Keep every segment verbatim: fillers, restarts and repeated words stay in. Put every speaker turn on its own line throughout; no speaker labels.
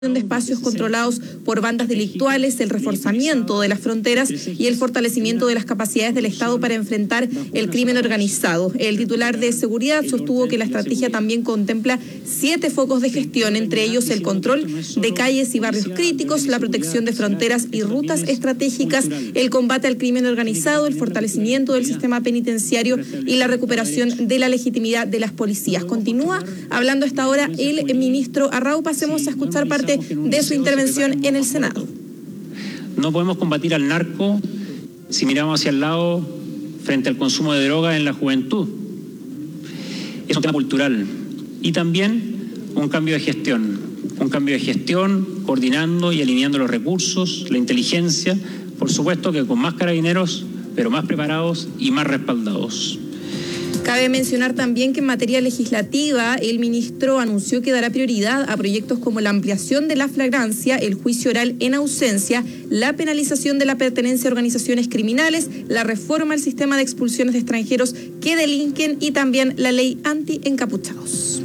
de espacios controlados por bandas delictuales, el reforzamiento de las fronteras y el fortalecimiento de las capacidades del Estado para enfrentar el crimen organizado. El titular de Seguridad sostuvo que la estrategia también contempla siete focos de gestión, entre ellos el control de calles y barrios críticos, la protección de fronteras y rutas estratégicas, el combate al crimen organizado, el fortalecimiento del sistema penitenciario y la recuperación de la legitimidad de las policías. Continúa hablando a esta hora el ministro Arrau. Pasemos a escuchar parte de su intervención en el Senado.
No podemos combatir al narco si miramos hacia el lado frente al consumo de drogas en la juventud. Es un tema cultural y también un cambio de gestión, un cambio de gestión coordinando y alineando los recursos, la inteligencia, por supuesto que con más carabineros, pero más preparados y más respaldados.
Cabe mencionar también que en materia legislativa el ministro anunció que dará prioridad a proyectos como la ampliación de la flagrancia, el juicio oral en ausencia, la penalización de la pertenencia a organizaciones criminales, la reforma al sistema de expulsiones de extranjeros que delinquen y también la ley anti-encapuchados.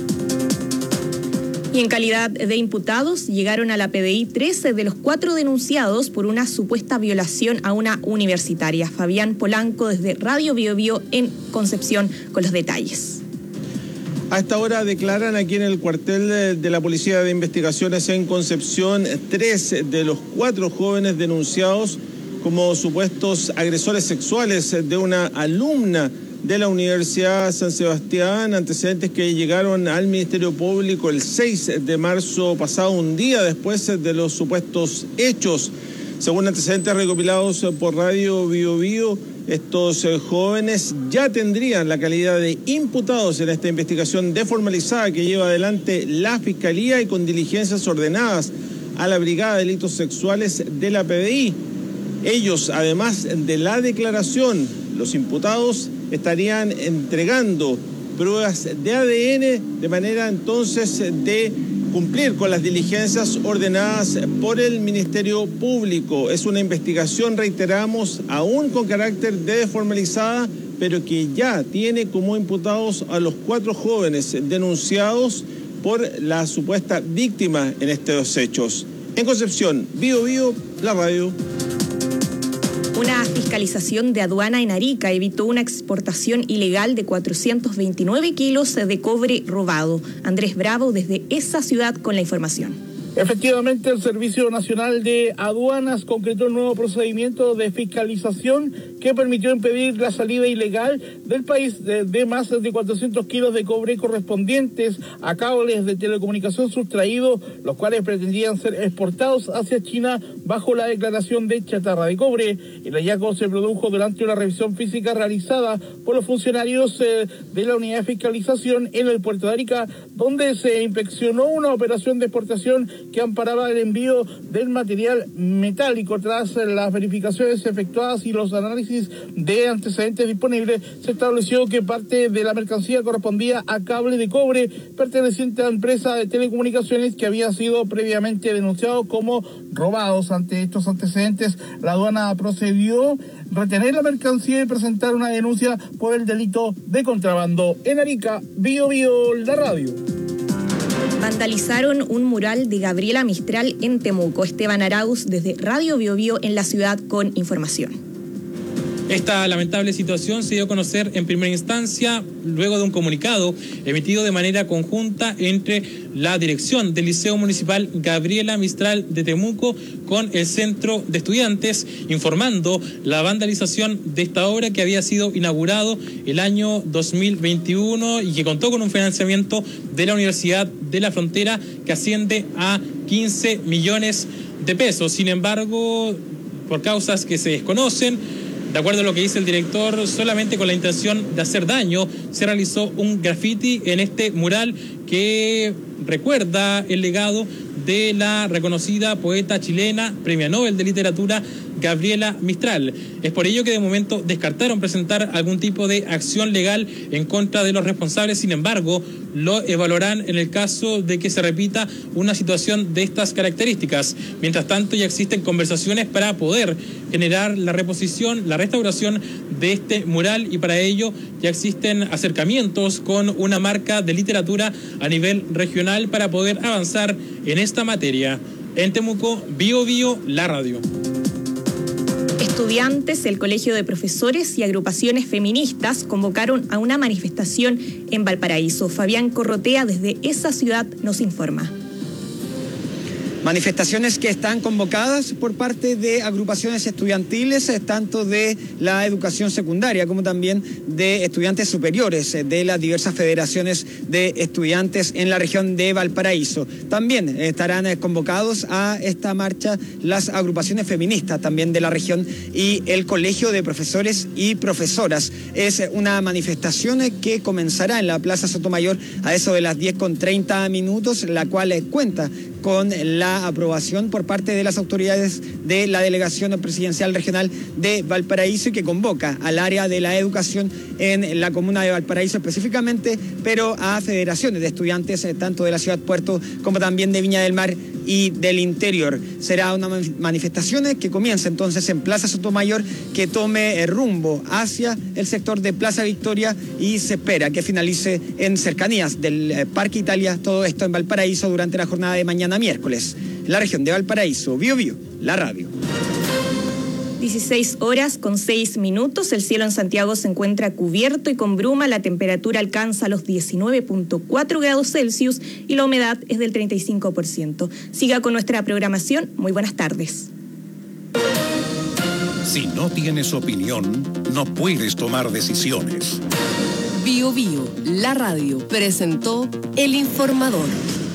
Y en calidad de imputados llegaron a la P D I trece de los cuatro denunciados por una supuesta violación a una universitaria. Fabián Polanco desde Radio Bio Bio en Concepción con los detalles.
A esta hora declaran aquí en el cuartel de, de la Policía de Investigaciones en Concepción tres de los cuatro jóvenes denunciados como supuestos agresores sexuales de una alumna de la Universidad San Sebastián, antecedentes que llegaron al Ministerio Público el seis de marzo pasado, un día después de los supuestos hechos. Según antecedentes recopilados por Radio Bio Bio, estos jóvenes ya tendrían la calidad de imputados en esta investigación desformalizada que lleva adelante la Fiscalía y con diligencias ordenadas a la Brigada de Delitos Sexuales de la P D I. Ellos, además de la declaración, los imputados estarían entregando pruebas de A D N de manera entonces de cumplir con las diligencias ordenadas por el Ministerio Público. Es una investigación, reiteramos, aún con carácter de desformalizada, pero que ya tiene como imputados a los cuatro jóvenes denunciados por la supuesta víctima en estos hechos. En Concepción, Bio Bio, la radio.
Una fiscalización de aduana en Arica evitó una exportación ilegal de cuatrocientos veintinueve kilos de cobre robado. Andrés Bravo desde esa ciudad con la información.
Efectivamente, el Servicio Nacional de Aduanas concretó un nuevo procedimiento de fiscalización que permitió impedir la salida ilegal del país de, de más de cuatrocientos kilos de cobre correspondientes a cables de telecomunicación sustraídos, los cuales pretendían ser exportados hacia China bajo la declaración de chatarra de cobre. El hallazgo se produjo durante una revisión física realizada por los funcionarios eh, de la unidad de fiscalización en el puerto de Arica, donde se inspeccionó una operación de exportación que amparaba el envío del material metálico. Tras las verificaciones efectuadas y los análisis de antecedentes disponibles, se estableció que parte de la mercancía correspondía a cable de cobre perteneciente a la empresa de telecomunicaciones que había sido previamente denunciado como robados. Ante estos antecedentes, la aduana procedió a retener la mercancía y presentar una denuncia por el delito de contrabando. En Arica, Bio Bio, la radio.
Vandalizaron un mural de Gabriela Mistral en Temuco. Esteban Arauz desde Radio Bio Bio en la ciudad con información.
Esta lamentable situación se dio a conocer en primera instancia luego de un comunicado emitido de manera conjunta entre la dirección del Liceo Municipal Gabriela Mistral de Temuco con el Centro de Estudiantes, informando la vandalización de esta obra que había sido inaugurado el año dos mil veintiuno y que contó con un financiamiento de la Universidad de la Frontera que asciende a quince millones de pesos. Sin embargo, por causas que se desconocen, de acuerdo a lo que dice el director, solamente con la intención de hacer daño, se realizó un graffiti en este mural que recuerda el legado de la reconocida poeta chilena, premio Nobel de Literatura, Gabriela Mistral. Es por ello que de momento descartaron presentar algún tipo de acción legal en contra de los responsables. Sin embargo, lo evaluarán en el caso de que se repita una situación de estas características. Mientras tanto, ya existen conversaciones para poder generar la reposición, la restauración de este mural, y para ello ya existen acercamientos con una marca de literatura a nivel regional para poder avanzar en esta materia. En Temuco, Bio Bio, la radio.
Estudiantes, el Colegio de Profesores y agrupaciones feministas convocaron a una manifestación en Valparaíso. Fabián Corrotea desde esa ciudad nos informa.
Manifestaciones que están convocadas por parte de agrupaciones estudiantiles, tanto de la educación secundaria como también de estudiantes superiores de las diversas federaciones de estudiantes en la región de Valparaíso. También estarán convocados a esta marcha las agrupaciones feministas también de la región y el Colegio de Profesores y Profesoras. Es una manifestación que comenzará en la Plaza Sotomayor a eso de las diez con treinta minutos, la cual cuenta con la aprobación por parte de las autoridades de la Delegación Presidencial Regional de Valparaíso y que convoca al área de la educación en la comuna de Valparaíso específicamente, pero a federaciones de estudiantes eh, tanto de la ciudad Puerto como también de Viña del Mar y del interior. Será una manifestación que comienza entonces en Plaza Sotomayor, que tome rumbo hacia el sector de Plaza Victoria y se espera que finalice en cercanías del Parque Italia, todo esto en Valparaíso durante la jornada de mañana miércoles. La región de Valparaíso, Bio Bio, la radio.
dieciséis horas con seis minutos, el cielo en Santiago se encuentra cubierto y con bruma, la temperatura alcanza los diecinueve punto cuatro grados Celsius y la humedad es del treinta y cinco por ciento. Siga con nuestra programación, muy buenas tardes.
Si no tienes opinión, no puedes tomar decisiones.
Bio Bio, la radio, presentó El Informador.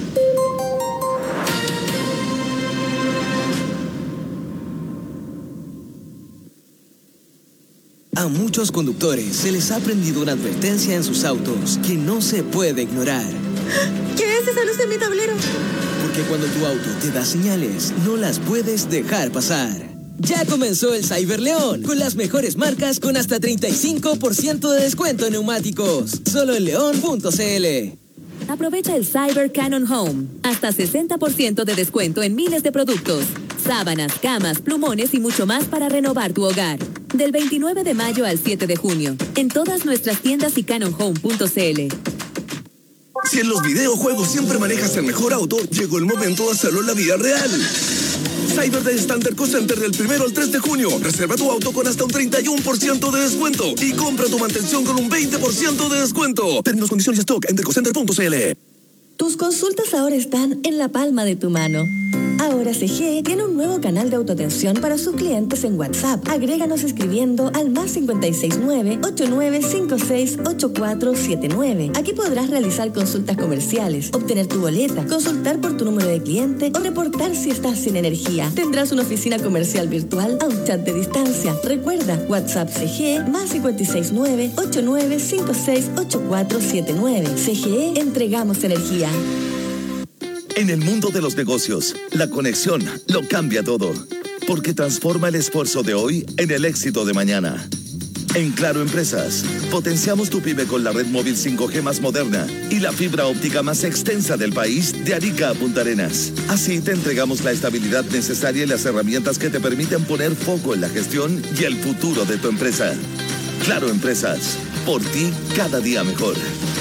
A muchos conductores se les ha prendido una advertencia en sus autos que no se puede ignorar.
¿Qué es esa luz en mi tablero?
Porque cuando tu auto te da señales, no las puedes dejar pasar. Ya comenzó el Cyberleón, con las mejores marcas con hasta treinta y cinco por ciento de descuento en neumáticos. Solo en león punto c l.
Aprovecha el Cyber Canon Home. Hasta sesenta por ciento de descuento en miles de productos. Sábanas, camas, plumones y mucho más para renovar tu hogar. Del veintinueve de mayo al siete de junio. En todas nuestras tiendas y canon home punto c l.
Si en los videojuegos siempre manejas el mejor auto, llegó el momento de hacerlo en la vida real. Cyber Day Standard Co Center del primero al tres de junio. Reserva tu auto con hasta un treinta y uno por ciento de descuento y compra tu mantención con un veinte por ciento de descuento. Términos, condiciones y stock en decocenter punto c l.
Tus consultas ahora están en la palma de tu mano. Ahora C G E tiene un nuevo canal de autoatención para sus clientes en WhatsApp. Agréganos escribiendo al más cinco seis nueve, ocho nueve cinco seis, ocho cuatro siete nueve. Aquí podrás realizar consultas comerciales, obtener tu boleta, consultar por tu número de cliente o reportar si estás sin energía. Tendrás una oficina comercial virtual a un chat de distancia. Recuerda, WhatsApp C G E más cinco seis nueve, ocho nueve cinco seis, ocho cuatro siete nueve. C G E, entregamos energía.
En el mundo de los negocios, la conexión lo cambia todo, porque transforma el esfuerzo de hoy en el éxito de mañana. En Claro Empresas, potenciamos tu pyme con la red móvil cinco G más moderna y la fibra óptica más extensa del país de Arica a Punta Arenas. Así te entregamos la estabilidad necesaria y las herramientas que te permiten poner foco en la gestión y el futuro de tu empresa. Claro Empresas, por ti cada día mejor.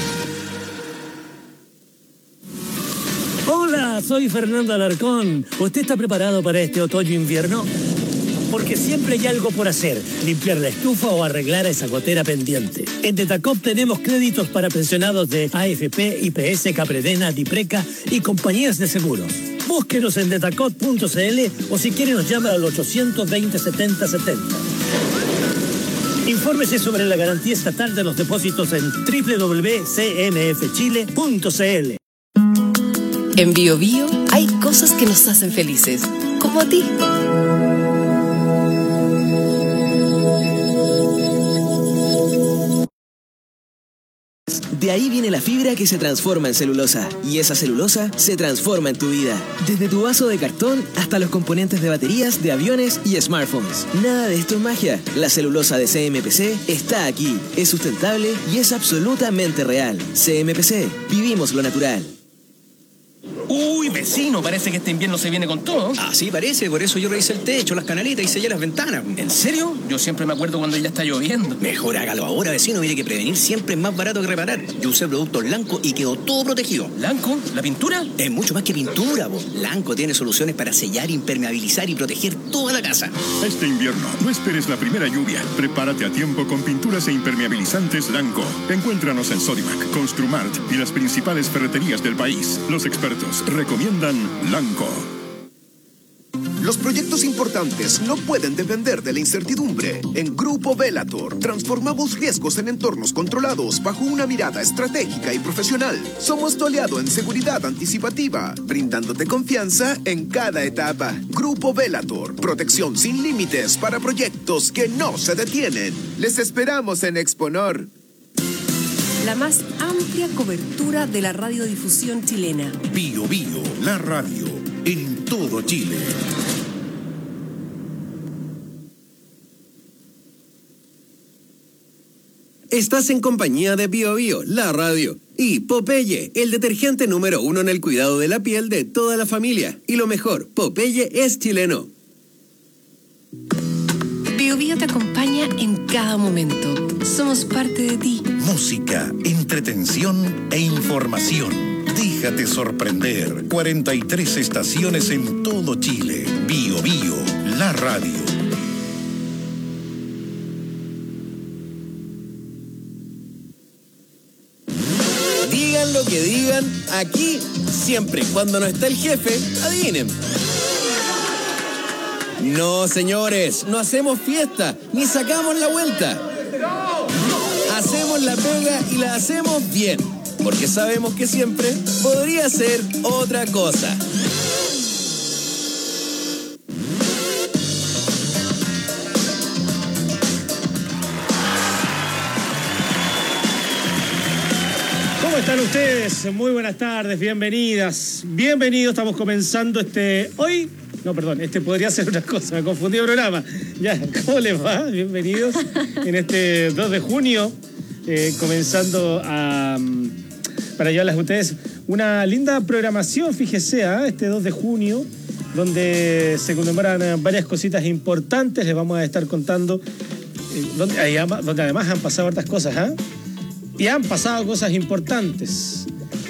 Hola, soy Fernando Alarcón. ¿Usted está preparado para este otoño-invierno? Porque siempre hay algo por hacer, limpiar la estufa o arreglar esa gotera pendiente. En Detacop tenemos créditos para pensionados de A F P, I P S, Capredena, Dipreca y compañías de seguros. Búsquenos en detacop punto c l o si quiere nos llama al ochocientos veinte, setenta setenta. Infórmese sobre la garantía estatal de los depósitos en doble u doble u doble u punto c m f chile punto c l.
En Bio Bio hay cosas que nos hacen felices, como a ti.
De De ahí viene la fibra que se transforma en celulosa. Y esa celulosa se transforma en tu vida. Desde tu vaso de cartón hasta los componentes de baterías de aviones y smartphones. Nada de esto es magia. La celulosa de C M P C está aquí. Es sustentable y es absolutamente real. C M P C. Vivimos lo natural.
Uy, vecino, parece que este invierno se viene con todo.
Así parece, por eso yo revisé el techo, las canaletas y sellé las ventanas.
¿En serio? Yo siempre me acuerdo cuando ya está lloviendo.
Mejor hágalo ahora, vecino, mire que prevenir siempre es más barato que reparar. Yo usé productos Lanco y quedó todo protegido.
¿Lanco? ¿La pintura?
Es mucho más que pintura, vos. Lanco tiene soluciones para sellar, impermeabilizar y proteger toda la casa.
Este invierno, no esperes la primera lluvia. Prepárate a tiempo con pinturas e impermeabilizantes Lanco. Encuéntranos en Sodimac, Construmart y las principales ferreterías del país. Los expertos recomiendan Lanco.
Los proyectos importantes no pueden depender de la incertidumbre. En Grupo Velator transformamos riesgos en entornos controlados bajo una mirada estratégica y profesional. Somos tu aliado en seguridad anticipativa, brindándote confianza en cada etapa. Grupo Velator, protección sin límites para proyectos que no se detienen. Les esperamos en Exponor.
La más amplia cobertura de la radiodifusión chilena.
Bio Bio, la radio, en todo Chile.
Estás en compañía de Bio Bio, la radio, y Popeye, el detergente número uno en el cuidado de la piel de toda la familia. Y lo mejor, Popeye es chileno.
Bio Bio te acompaña en cada momento. Somos parte de ti.
Música, entretención e información. Déjate sorprender. cuarenta y tres estaciones en todo Chile. Bio Bio, la radio.
Digan lo que digan, aquí siempre, cuando no está el jefe, adivinen. No, señores, no hacemos fiesta, ni sacamos la vuelta. Hacemos la pega y la hacemos bien, porque sabemos que siempre podría ser otra cosa.
¿Cómo están ustedes? Muy buenas tardes, bienvenidas, bienvenidos. Estamos comenzando este hoy. No, perdón, este podría ser otra cosa, me confundí el programa. Ya, ¿cómo les va? Bienvenidos en este dos de junio, eh, comenzando a, para llevarles a ustedes una linda programación, fíjese, ¿eh? Este dos de junio, donde se conmemoran varias cositas importantes, les vamos a estar contando, eh, donde, donde además han pasado hartas cosas, ¿eh? Y han pasado cosas importantes.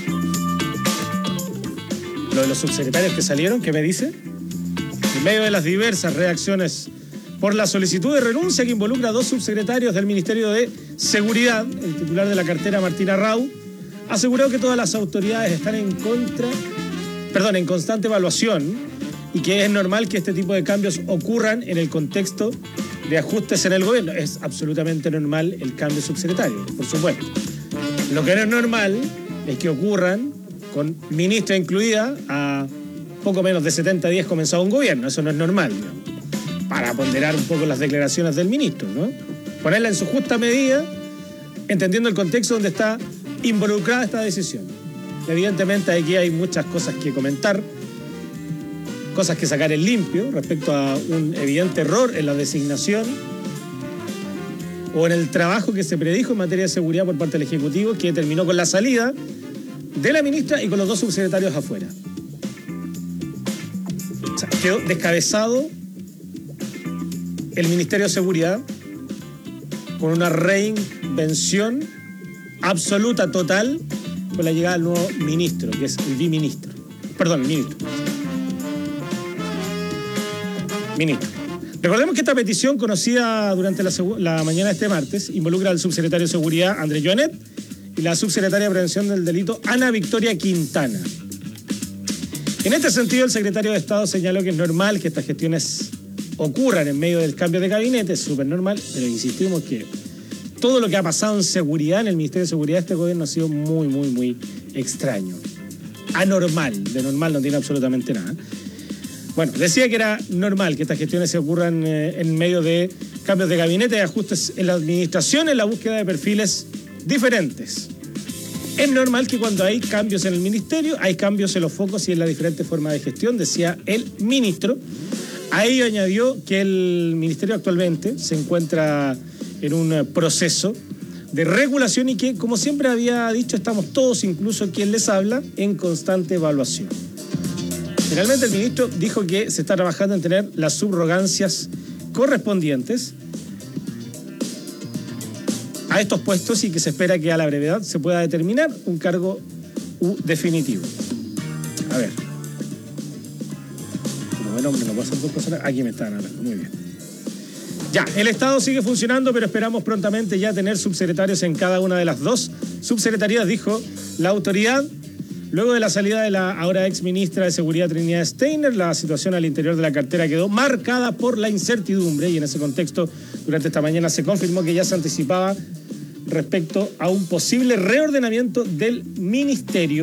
Lo de los subsecretarios que salieron, ¿qué me dice? En medio de las diversas reacciones por la solicitud de renuncia que involucra a dos subsecretarios del Ministerio de Seguridad, el titular de la cartera, Martín Arrau, aseguró que todas las autoridades están en contra, perdón, en constante evaluación y que es normal que este tipo de cambios ocurran en el contexto de ajustes en el gobierno. Es absolutamente normal el cambio subsecretario, por supuesto. Lo que no es normal es que ocurran con ministra incluida a poco menos de setenta días comenzado un gobierno. Eso no es normal, ¿no? Para ponderar un poco las declaraciones del ministro, ¿no? Ponerla en su justa medida, entendiendo el contexto donde está involucrada esta decisión. Evidentemente aquí hay muchas cosas que comentar, cosas que sacar en limpio respecto a un evidente error en la designación o en el trabajo que se predijo en materia de seguridad por parte del Ejecutivo, que terminó con la salida de la ministra y con los dos subsecretarios afuera. O sea, quedó descabezado el Ministerio de Seguridad con una reinvención absoluta, total, con la llegada del nuevo ministro, que es el biministro. Perdón, el ministro. Ministro. Recordemos que esta petición, conocida durante la, la mañana de este martes, involucra al subsecretario de Seguridad, Andrés Joanet, y la subsecretaria de Prevención del Delito, Ana Victoria Quintana. En este sentido, el secretario de Estado señaló que es normal que estas gestiones ocurran en medio del cambio de gabinete, es súper normal, pero insistimos que todo lo que ha pasado en seguridad, en el Ministerio de Seguridad de este gobierno, ha sido muy, muy, muy extraño. Anormal, de normal no tiene absolutamente nada. Bueno, decía que era normal que estas gestiones se ocurran eh, en medio de cambios de gabinete y ajustes en la administración, en la búsqueda de perfiles diferentes. Es normal que cuando hay cambios en el ministerio, hay cambios en los focos y en la diferente forma de gestión, decía el ministro. A ello añadió que el ministerio actualmente se encuentra en un proceso de regulación y que, como siempre había dicho, estamos todos, incluso quien les habla, en constante evaluación. Finalmente el ministro dijo que se está trabajando en tener las subrogancias correspondientes a estos puestos y que se espera que a la brevedad se pueda determinar un cargo U definitivo. A ver. Como buen hombre, no puedo hacer dos cosas. Aquí me están hablando. Muy bien. Ya, el Estado sigue funcionando, pero esperamos prontamente ya tener subsecretarios en cada una de las dos subsecretarías, dijo la autoridad. Luego de la salida de la ahora ex ministra de Seguridad Trinidad Steiner, la situación al interior de la cartera quedó marcada por la incertidumbre y en ese contexto, durante esta mañana se confirmó que ya se anticipaba respecto a un posible reordenamiento del ministerio.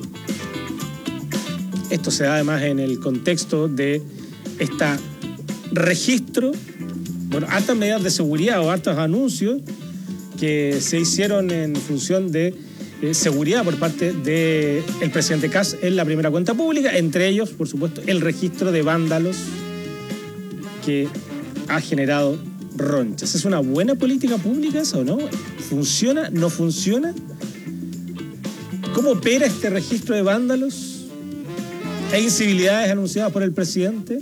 Esto se da además en el contexto de este registro, bueno, hartas medidas de seguridad o hartos anuncios que se hicieron en función de eh, seguridad por parte del presidente Kast en la primera cuenta pública, entre ellos, por supuesto, el registro de vándalos que ha generado ronchas. ¿Es una buena política pública eso o no? ¿Funciona? ¿No funciona? ¿Cómo opera este registro de vándalos? ¿Hay incivilidades anunciadas por el presidente?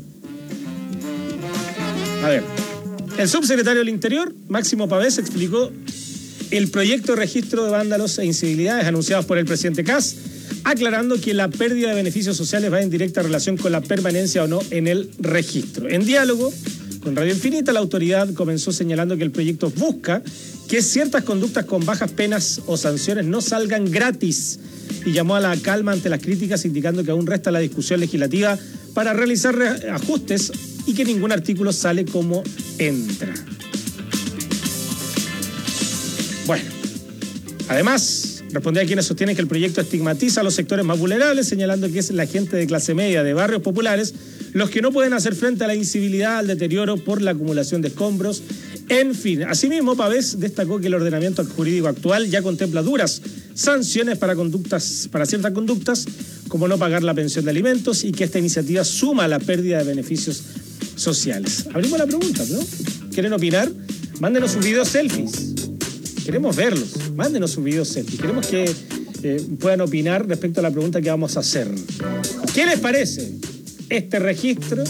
A ver, el subsecretario del Interior, Máximo Pavés, explicó el proyecto de registro de vándalos e incivilidades anunciados por el presidente Kast, aclarando que la pérdida de beneficios sociales va en directa relación con la permanencia o no en el registro. En diálogo con Radio Infinita, la autoridad comenzó señalando que el proyecto busca que ciertas conductas con bajas penas o sanciones no salgan gratis y llamó a la calma ante las críticas, indicando que aún resta la discusión legislativa para realizar ajustes y que ningún artículo sale como entra. Bueno, además, respondió a quienes sostienen que el proyecto estigmatiza a los sectores más vulnerables, señalando que es la gente de clase media de barrios populares los que no pueden hacer frente a la incivilidad, al deterioro por la acumulación de escombros, en fin. Asimismo, Pavés destacó que el ordenamiento jurídico actual ya contempla duras sanciones para conductas, para ciertas conductas, como no pagar la pensión de alimentos, y que esta iniciativa suma la pérdida de beneficios sociales. Abrimos la pregunta, ¿no? ¿Quieren opinar? Mándenos sus videos selfies. Queremos verlos. Mándenos sus videos selfies. Queremos que eh, puedan opinar respecto a la pregunta que vamos a hacer. ¿Qué les parece este registro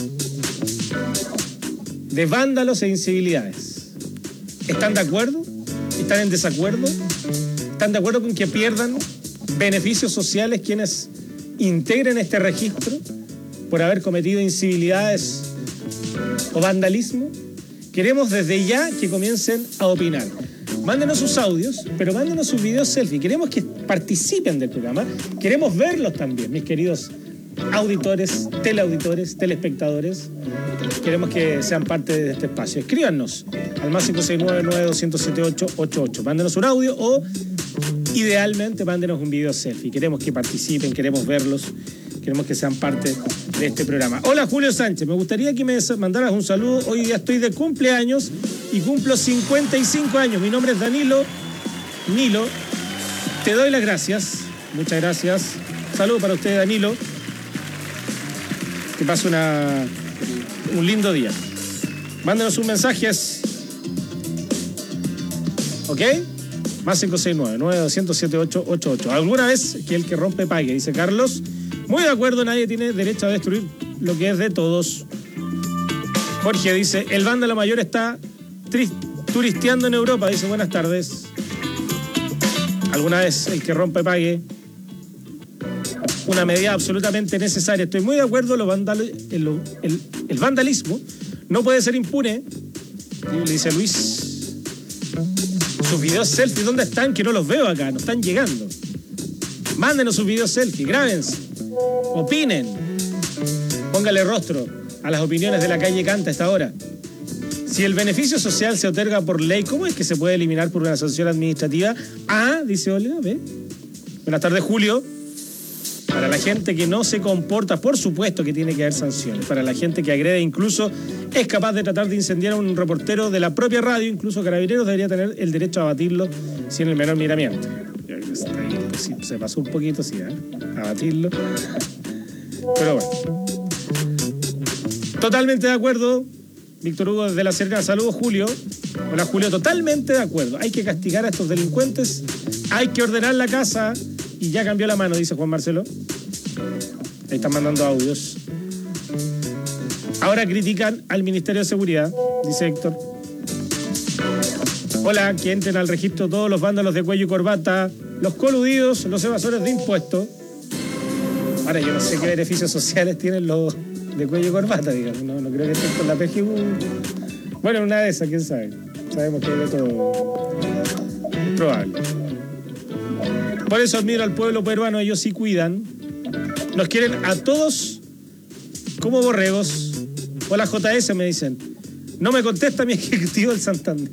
de vándalos e incivilidades? ¿Están de acuerdo? ¿Están en desacuerdo? ¿Están de acuerdo con que pierdan beneficios sociales quienes integren este registro por haber cometido incivilidades o vandalismo? Queremos desde ya que comiencen a opinar. Mándenos sus audios, pero mándenos sus videos selfie. Queremos que participen del programa. Queremos verlos también, mis queridos auditores, teleauditores, telespectadores. Queremos que sean parte de este espacio. Escríbanos al más cinco seis nueve, nueve dos cero siete, ocho ocho ocho. Mándenos un audio o, idealmente, mándenos un video selfie. Queremos que participen, queremos verlos. Queremos que sean parte de este programa. Hola, Julio Sánchez. Me gustaría que me mandaras un saludo. Hoy día estoy de cumpleaños y cumplo cincuenta y cinco años. Mi nombre es Danilo Nilo. Te doy las gracias. Muchas gracias. Saludo para usted, Danilo. Que pase una, un lindo día. Mándenos un mensaje. ¿Ok? Más cinco seis nueve, nueve dos cero siete, ocho ocho ocho. ¿Alguna vez que el que rompe pague? Dice Carlos. Muy de acuerdo, nadie tiene derecho a destruir lo que es de todos. Jorge dice, el vándalo mayor está turisteando en Europa. Dice, buenas tardes. ¿Alguna vez el que rompe pague? Una medida absolutamente necesaria. Estoy muy de acuerdo, lo vandal, el, el, el vandalismo no puede ser impune. Le dice Luis. Sus videos selfie, ¿dónde están? Que no los veo acá, no están llegando. Mándenos sus videos selfie, grábense. Opinen. Póngale rostro a las opiniones de la calle Canta a esta hora. Si el beneficio social se otorga por ley, ¿cómo es que se puede eliminar por una sanción administrativa? Ah, dice Olga, ¿ve? Buenas tardes, Julio. Para la gente que no se comporta, por supuesto que tiene que haber sanciones. Para la gente que agrede, incluso es capaz de tratar de incendiar a un reportero de la propia radio, incluso Carabineros debería tener el derecho a abatirlo sin el menor miramiento. Está ahí, pues, sí, se pasó un poquito, sí, ¿eh? A batirlo. Pero bueno. Totalmente de acuerdo. Víctor Hugo desde La Serena. Saludos, Julio. Hola, Julio. Totalmente de acuerdo. Hay que castigar a estos delincuentes. Hay que ordenar la casa. Y ya cambió la mano, dice Juan Marcelo. Ahí están mandando audios. Ahora critican al Ministerio de Seguridad, dice Héctor. Hola, que entren al registro todos los vándalos de cuello y corbata, los coludidos, los evasores de impuestos. Ahora, yo no sé qué beneficios sociales tienen los de cuello y corbata, digamos. No, no creo que estén con la P G U. Bueno, una de esas, quién sabe. Sabemos que hay de todo. Es probable. Por eso admiro al pueblo peruano, ellos sí cuidan. Nos quieren a todos como borregos. Hola, J S, me dicen. No me contesta mi ejecutivo del Santander.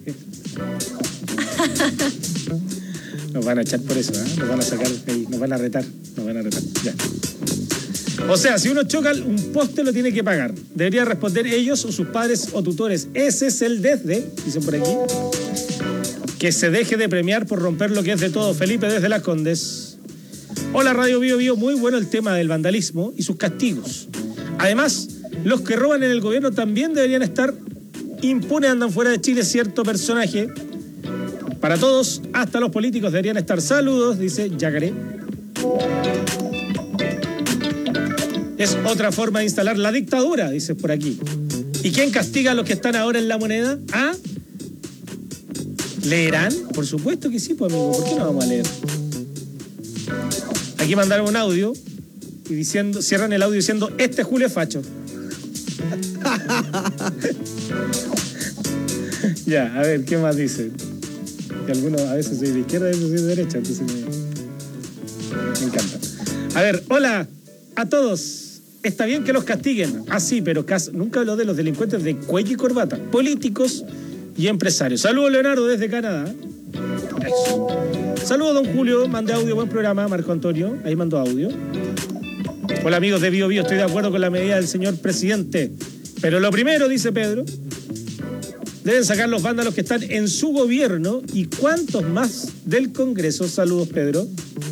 Nos van a echar por eso, ¿eh? Nos van a sacar ahí, nos van a retar, nos van a retar. Ya. O sea, si uno choca un poste lo tiene que pagar. Debería responder ellos o sus padres o tutores. Ese es el desde, dicen por aquí. Que se deje de premiar por romper lo que es de todo. Felipe desde Las Condes. Hola, Radio Bio Bio, muy bueno el tema del vandalismo y sus castigos. Además, los que roban en el gobierno también deberían estar impunes, andan fuera de Chile cierto personaje. Para todos, hasta los políticos deberían estar. Saludos, dice Yacaré. Es otra forma de instalar la dictadura, dice por aquí. ¿Y quién castiga a los que están ahora en la moneda? ¿Ah? ¿Leerán? Por supuesto que sí, pues amigo. ¿Por qué no vamos a leer? Aquí mandaron un audio y diciendo, cierran el audio diciendo, este Julio es facho. Ya, a ver, ¿qué más dicen? Que algunos a veces soy de izquierda, a veces soy de derecha, entonces me, me encanta. A ver, hola a todos. Está bien que los castiguen. Ah, sí, pero cas- nunca habló de los delincuentes de cuello y corbata, políticos y empresarios. Saludos, Leonardo, desde Canadá. Eso. Saludos, don Julio. Mandé audio, buen programa. Marco Antonio, ahí mandó audio. Hola, amigos de Bio Bio, estoy de acuerdo con la medida del señor presidente. Pero lo primero, dice Pedro, deben sacar los vándalos que están en su gobierno y cuántos más del Congreso. Saludos, Pedro.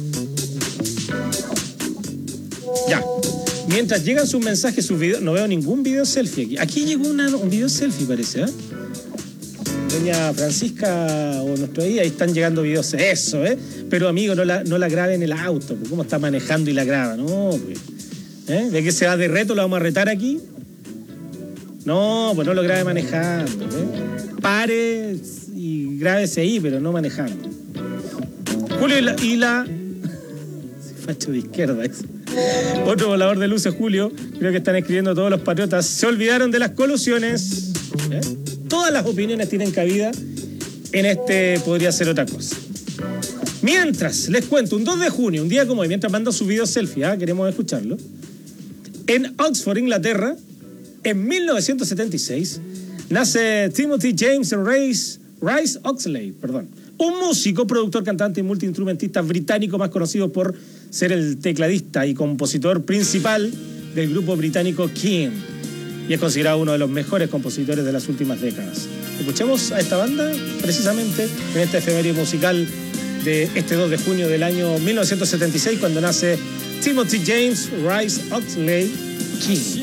Ya. Mientras llegan sus mensajes, sus videos, no veo ningún video selfie aquí. Aquí llegó una, un video selfie, parece, ¿eh? Doña Francisca o nuestro ahí, ahí están llegando videos. Eso, ¿eh? Pero, amigo, no la, no la grabe en el auto. Pues, ¿cómo está manejando y la graba? No, pues. ¿Eh? ¿De qué se va de reto? ¿Lo vamos a retar aquí? No, pues no lo grabe manejando. ¿Eh? Pare y grábese ahí, pero no manejando. Julio y la... Y la... facho de izquierda eso. Otro volador de luces, Julio. Creo que están escribiendo todos los patriotas. Se olvidaron de las colusiones. ¿Eh? Todas las opiniones tienen cabida. En este podría ser otra cosa. Mientras, les cuento, un dos de junio, un día como hoy, mientras mando su video selfie, ¿eh? Queremos escucharlo. En Oxford, Inglaterra, en mil novecientos setenta y seis, nace Timothy James Rice, Rice Oxley, perdón. Un músico, productor, cantante y multiinstrumentista británico más conocido por ser el tecladista y compositor principal del grupo británico King. Y es considerado uno de los mejores compositores de las últimas décadas. Escuchemos a esta banda precisamente en esta efeméride musical de este dos de junio del año mil novecientos setenta y seis, cuando nace Timothy James Rice Oxley King.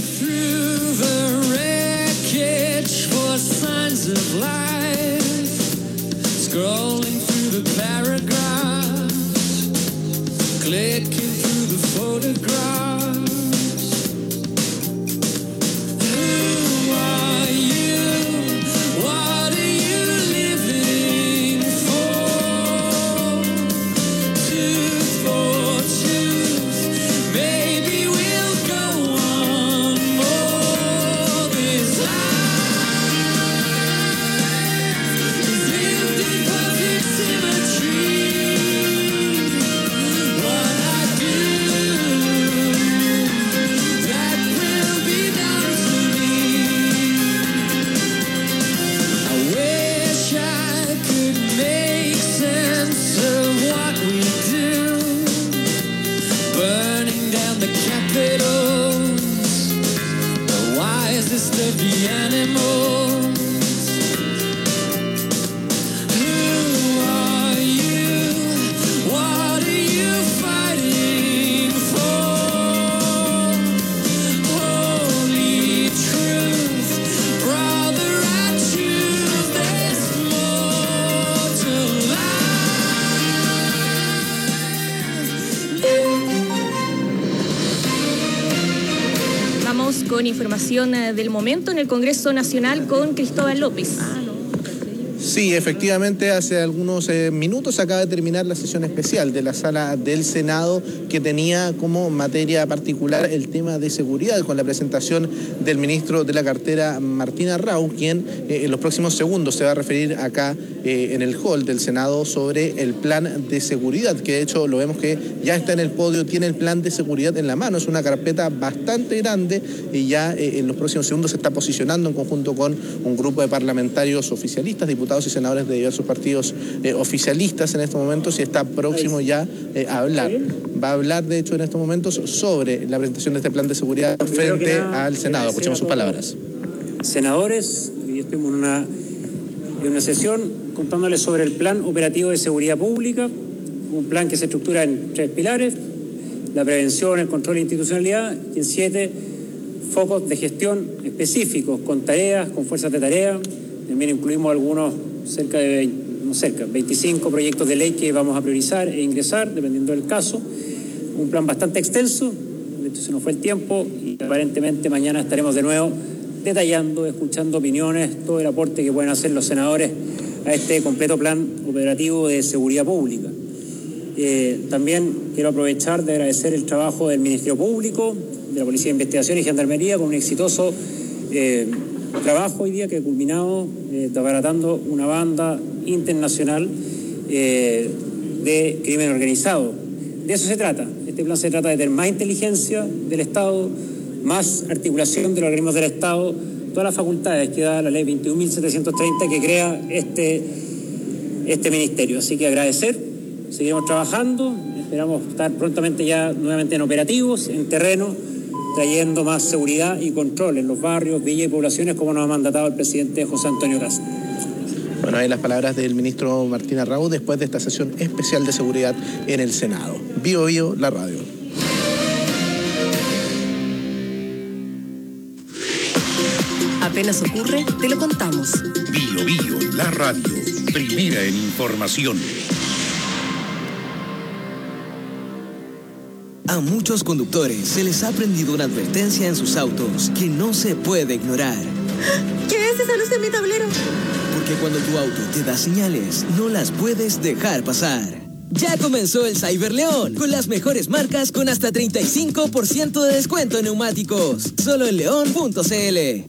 Scrolling through the paragraphs, clicking through the photographs. Who are you? What are you living for? Truth for truth, maybe we'll go on more. This life is lived in perfect symmetry. What I do, that will be down to me. I wish I could make sense of what we do. Burning down the capitals, the wisest of the animals. Who are you? What
con información eh, del momento en el Congreso Nacional con Cristóbal López.
Sí, efectivamente, hace algunos eh, minutos acaba de terminar la sesión especial de la Sala del Senado que tenía como materia particular el tema de seguridad con la presentación del ministro de la cartera, Martín Arrau, quien eh, en los próximos segundos se va a referir acá eh, en el hall del Senado sobre el plan de seguridad, que de hecho lo vemos que ya está en el podio, tiene el plan de seguridad en la mano, es una carpeta bastante grande y ya eh, en los próximos segundos se está posicionando en conjunto con un grupo de parlamentarios oficialistas, diputados y senadores de diversos partidos eh, oficialistas en estos momentos y está próximo ya eh, a hablar. Va a hablar, de hecho, en estos momentos sobre la presentación de este plan de seguridad frente al Senado. Escuchemos sus palabras.
Senadores, hoy estamos en una, en una sesión contándoles sobre el plan operativo de seguridad pública, un plan que se estructura en tres pilares: la prevención, el control e institucionalidad, y en siete focos de gestión específicos, con tareas, con fuerzas de tarea. También incluimos algunos, cerca de veinte, no cerca, veinticinco proyectos de ley que vamos a priorizar e ingresar, dependiendo del caso. Un plan bastante extenso, de hecho se nos fue el tiempo y aparentemente mañana estaremos de nuevo detallando, escuchando opiniones, todo el aporte que pueden hacer los senadores a este completo plan operativo de seguridad pública. Eh, también quiero aprovechar de agradecer el trabajo del Ministerio Público, de la Policía de Investigación y Gendarmería, con un exitoso eh, trabajo hoy día que ha culminado eh, desbaratando una banda internacional eh, de crimen organizado. De eso se trata. Este plan se trata de tener más inteligencia del Estado, más articulación de los organismos del Estado, todas las facultades que da la ley veintiún mil setecientos treinta que crea este, este ministerio. Así que agradecer, seguiremos trabajando, esperamos estar prontamente ya nuevamente en operativos, en terreno, trayendo más seguridad y control en los barrios, villas y poblaciones, como nos ha mandatado el presidente José Antonio Kast.
Bueno, ahí las palabras del ministro Martín Arrau después de esta sesión especial de seguridad en el Senado. Bio Bio, la radio.
Apenas ocurre, te lo contamos.
Bio Bio, la radio, primera en información.
A muchos conductores se les ha prendido una advertencia en sus autos que no se puede ignorar.
¿Qué es esa luz en mi tablero?
Porque cuando tu auto te da señales, no las puedes dejar pasar. Ya comenzó el Cyberleón, con las mejores marcas con hasta treinta y cinco por ciento de descuento en neumáticos. Solo en león punto c l.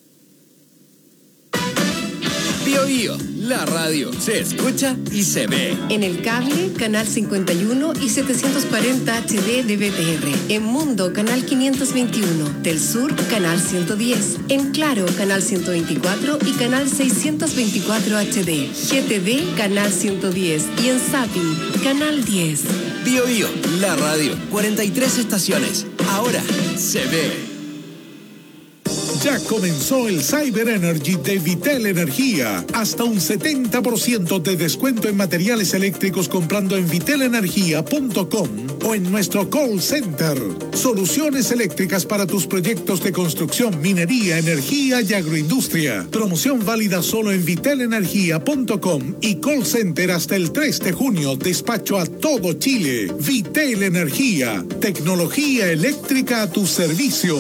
Bio Bio, la radio se escucha y se ve.
En el cable, canal cincuenta y uno y setecientos cuarenta H D de B T R. En Mundo, canal quinientos veintiuno. Del Sur, canal ciento diez. En Claro, canal ciento veinticuatro y canal seiscientos veinticuatro H D. G T V, canal ciento diez. Y en Zapping, canal diez.
Bio Bio, la radio, cuarenta y tres estaciones. Ahora se ve.
Ya comenzó el Cyber Energy de Vitel Energía. Hasta un setenta por ciento de descuento en materiales eléctricos comprando en vitel energía punto com o en nuestro call center. Soluciones eléctricas para tus proyectos de construcción, minería, energía y agroindustria. Promoción válida solo en vitel energía punto com y call center hasta el tres de junio. Despacho a todo Chile. Vitel Energía. Tecnología eléctrica a tu servicio.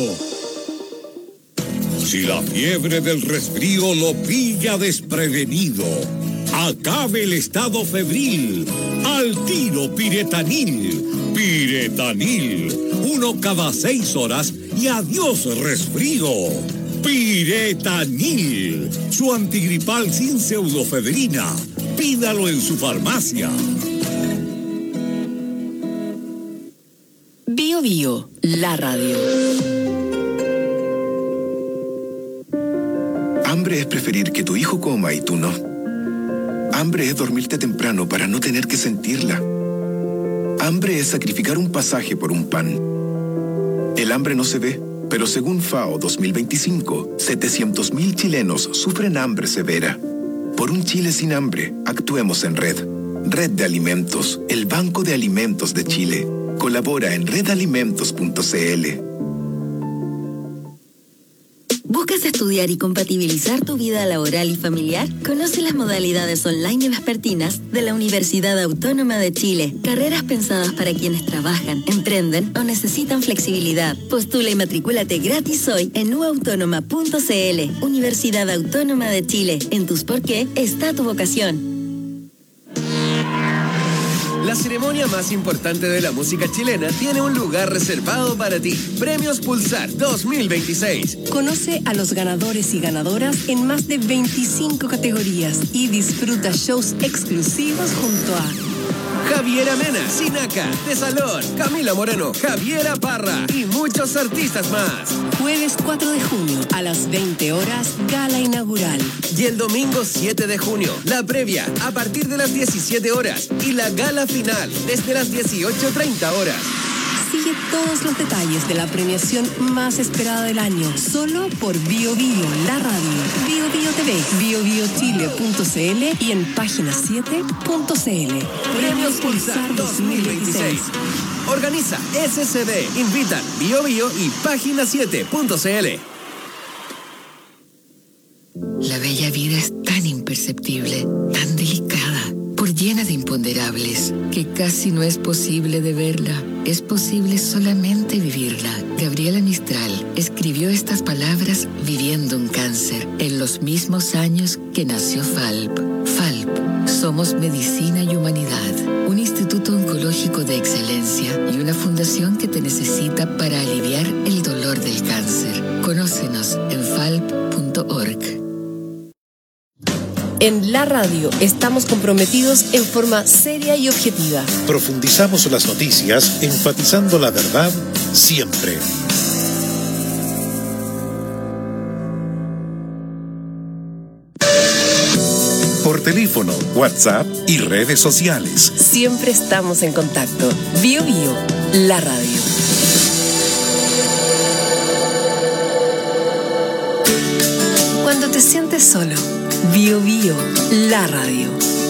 Si la fiebre del resfrío lo pilla desprevenido, acabe el estado febril. Al tiro Piretanil. Piretanil. Uno cada seis horas y adiós resfrío. Piretanil. Su antigripal sin pseudofebrina. Pídalo en su farmacia.
Bio Bio, la radio.
Hambre es preferir que tu hijo coma y tú no. Hambre es dormirte temprano para no tener que sentirla. Hambre es sacrificar un pasaje por un pan. El hambre no se ve, pero según FAO dos mil veinticinco, setecientos mil chilenos sufren hambre severa. Por un Chile sin hambre, actuemos en red. Red de Alimentos, el Banco de Alimentos de Chile. Colabora en red alimentos punto c l.
¿Buscas ¿Quieres estudiar y compatibilizar tu vida laboral y familiar? Conoce las modalidades online y vespertinas de la Universidad Autónoma de Chile. Carreras pensadas para quienes trabajan, emprenden o necesitan flexibilidad. Postula y matricúlate gratis hoy en u autónoma punto c l. Universidad Autónoma de Chile. En tus por qué está tu vocación.
La ceremonia más importante de la música chilena tiene un lugar reservado para ti. Premios Pulsar dos mil veintiséis.
Conoce a los ganadores y ganadoras en más de veinticinco categorías y disfruta shows exclusivos junto a
Javiera Mena, Sinaca, De Salón, Camila Moreno, Javiera Parra y muchos artistas más.
Jueves cuatro de junio a las veinte horas, gala inaugural.
Y el domingo siete de junio, la previa a partir de las diecisiete horas y la gala final desde las dieciocho treinta horas.
Sigue todos los detalles de la premiación más esperada del año, solo por Bio Bio, la radio, Bio Bio T V, bio bio chile punto c l y en página siete punto c l.
Premios Pulsar dos mil veintiséis. Organiza S C D, invitan Bio Bio y página siete punto c l.
La bella vida es tan imperceptible, tan delicada, por llena de imponderables, que casi no es posible de verla. Es posible solamente vivirla. Gabriela Mistral escribió estas palabras viviendo un cáncer en los mismos años que nació Falp. Falp, somos medicina y humanidad, un instituto oncológico de excelencia y una fundación que te necesita para aliviar el dolor del cáncer. Conócenos en falp punto org.
En la radio estamos comprometidos en forma seria y objetiva.
Profundizamos las noticias, enfatizando la verdad siempre. Por teléfono, WhatsApp y redes sociales.
Siempre estamos en contacto. Bio Bio, la radio.
Cuando te sientes solo,
Bio Bio, la radio.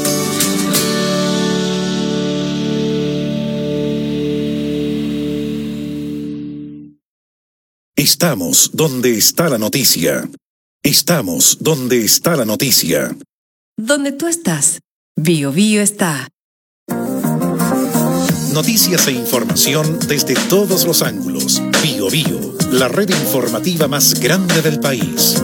Estamos donde está la noticia. Estamos donde está la noticia.
Donde tú estás, Bio Bio está.
Noticias e información desde todos los ángulos. Bio Bio, la red informativa más grande del país.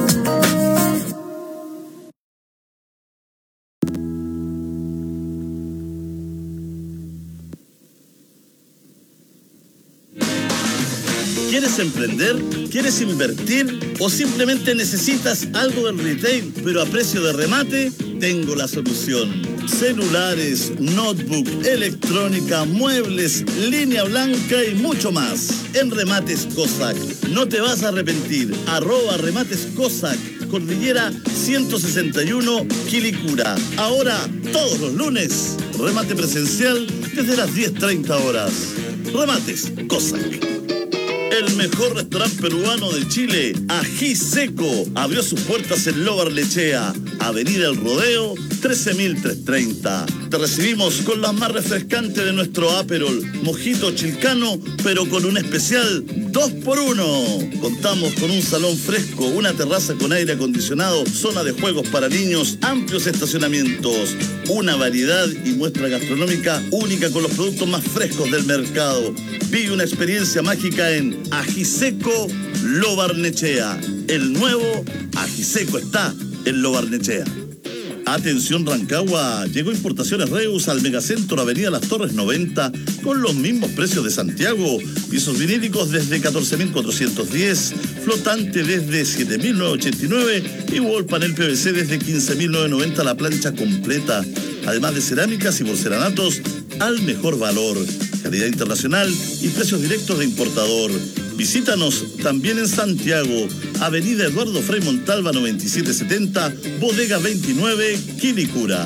¿Quieres emprender? ¿Quieres invertir? ¿O simplemente necesitas algo del retail, pero a precio de remate? Tengo la solución. Celulares, notebook, electrónica, muebles, línea blanca y mucho más. En Remates Cossack. No te vas a arrepentir. Arroba Remates Cossack. Cordillera ciento sesenta y uno, Quilicura. Ahora, todos los lunes, remate presencial desde las diez treinta horas. Remates Cossack. El mejor restaurante peruano de Chile, Ají Seco, abrió sus puertas en Lo Barnechea, Avenida El Rodeo, trece mil trescientos treinta. Te recibimos con las más refrescantes de nuestro Aperol, mojito chilcano, pero con un especial dos por uno. Contamos con un salón fresco, una terraza con aire acondicionado, zona de juegos para niños, amplios estacionamientos, una variedad y muestra gastronómica única con los productos más frescos del mercado. Vive una experiencia mágica en Ají Seco Lo Barnechea. El nuevo Ají Seco está en Lo Barnechea. Atención Rancagua, llegó Importaciones Reus al Megacentro Avenida Las Torres noventa con los mismos precios de Santiago. Pisos vinílicos desde catorce mil cuatrocientos diez, flotante desde siete mil novecientos ochenta y nueve y wall panel P V C desde quince mil novecientos noventa la plancha completa. Además de cerámicas y porcelanatos al mejor valor, calidad internacional y precios directos de importador. Visítanos también en Santiago, Avenida Eduardo Frei Montalva noventa y siete setenta, Bodega veintinueve, Quilicura.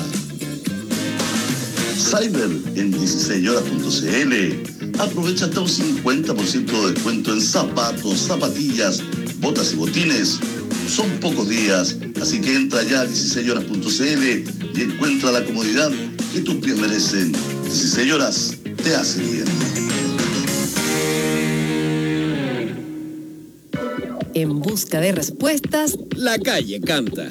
Cyber en dieciséis horas punto c l. Aprovecha hasta un cincuenta por ciento de descuento en zapatos, zapatillas, botas y botines. Son pocos días, así que entra ya a dieciséis horas punto c l y encuentra la comodidad que tus pies merecen. dieciséis horas te hace bien.
En busca de respuestas,
la calle canta.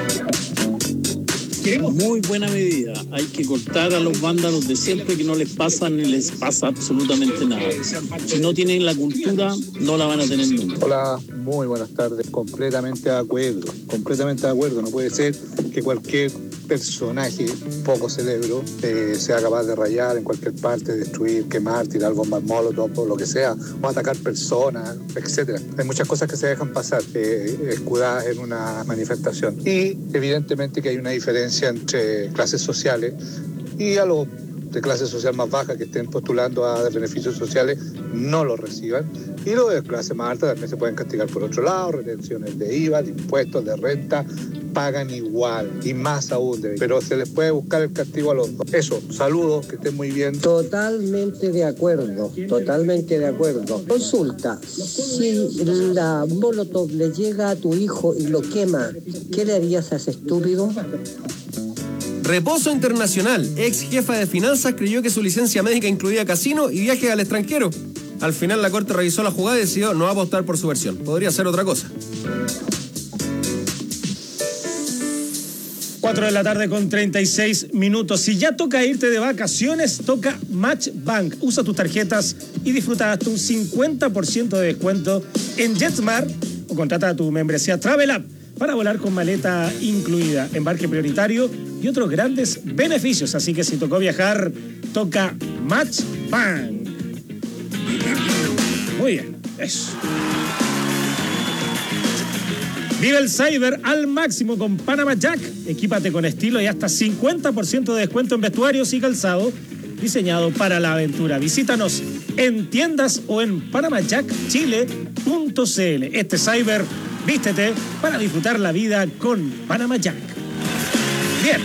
Muy buena medida. Hay que cortar a los vándalos de siempre, que no les pasa ni les pasa absolutamente nada. Si no tienen la cultura, no la van a tener nunca.
Hola, muy buenas tardes. Completamente de acuerdo. Completamente de acuerdo. No puede ser que cualquier personaje poco cerebro eh, sea capaz de rayar en cualquier parte, destruir, quemar, tirar bombas molotov o lo que sea, o atacar personas, etcétera. Hay muchas cosas que se dejan pasar, eh, escudadas en una manifestación. Y evidentemente que hay una diferencia entre clases sociales y a los de clase social más baja que estén postulando a beneficios sociales no los reciban, y los de clase más alta también se pueden castigar por otro lado, retenciones de I V A, de impuestos, de renta, pagan igual y más aún, pero se les puede buscar el castigo a los dos. Eso, saludos, que estén muy bien.
Totalmente de acuerdo, totalmente de acuerdo. Consulta, si la molotov le llega a tu hijo y lo quema, ¿qué le harías a ese estúpido?
Reposo Internacional, ex jefa de finanzas, creyó que su licencia médica incluía casino y viajes al extranjero. Al final la corte revisó la jugada y decidió no apostar por su versión. Podría ser otra cosa.
cuatro de la tarde con treinta y seis minutos. Si ya toca irte de vacaciones, toca Match Bank. Usa tus tarjetas y disfruta hasta un cincuenta por ciento de descuento en JetSmart o contrata tu membresía Travel App para volar con maleta incluida, embarque prioritario y otros grandes beneficios. Así que si tocó viajar, toca Match Bank. Muy bien, eso. Vive el cyber al máximo con Panama Jack. Equípate con estilo y hasta cincuenta por ciento de descuento en vestuarios y calzado diseñado para la aventura. Visítanos en tiendas o en panamajack chile punto c l. Este cyber, vístete para disfrutar la vida con Panama Jack. Bien.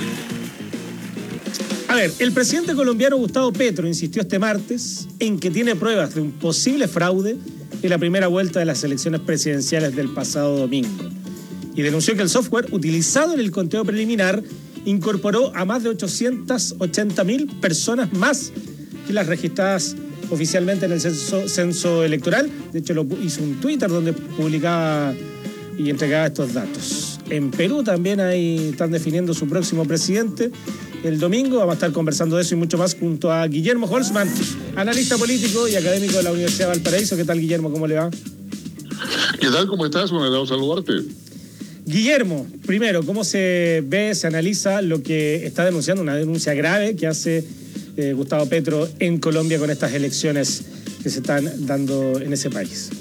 A ver, el presidente colombiano Gustavo Petro insistió este martes en que tiene pruebas de un posible fraude en la primera vuelta de las elecciones presidenciales del pasado domingo. Y denunció que el software utilizado en el conteo preliminar incorporó a más de ochocientas ochenta mil personas más que las registradas oficialmente en el censo, censo electoral. De hecho, lo hizo un Twitter donde publicaba y entregaba estos datos. En Perú también hay, están definiendo su próximo presidente. El domingo vamos a estar conversando de eso y mucho más junto a Guillermo Holzman, analista político y académico de la Universidad de Valparaíso. ¿Qué tal, Guillermo? ¿Cómo le va?
¿Qué tal? ¿Cómo estás? Me da saludarte.
Guillermo, primero, ¿cómo se ve, se analiza lo que está denunciando, una denuncia grave que hace eh, Gustavo Petro en Colombia con estas elecciones que se están dando en ese país?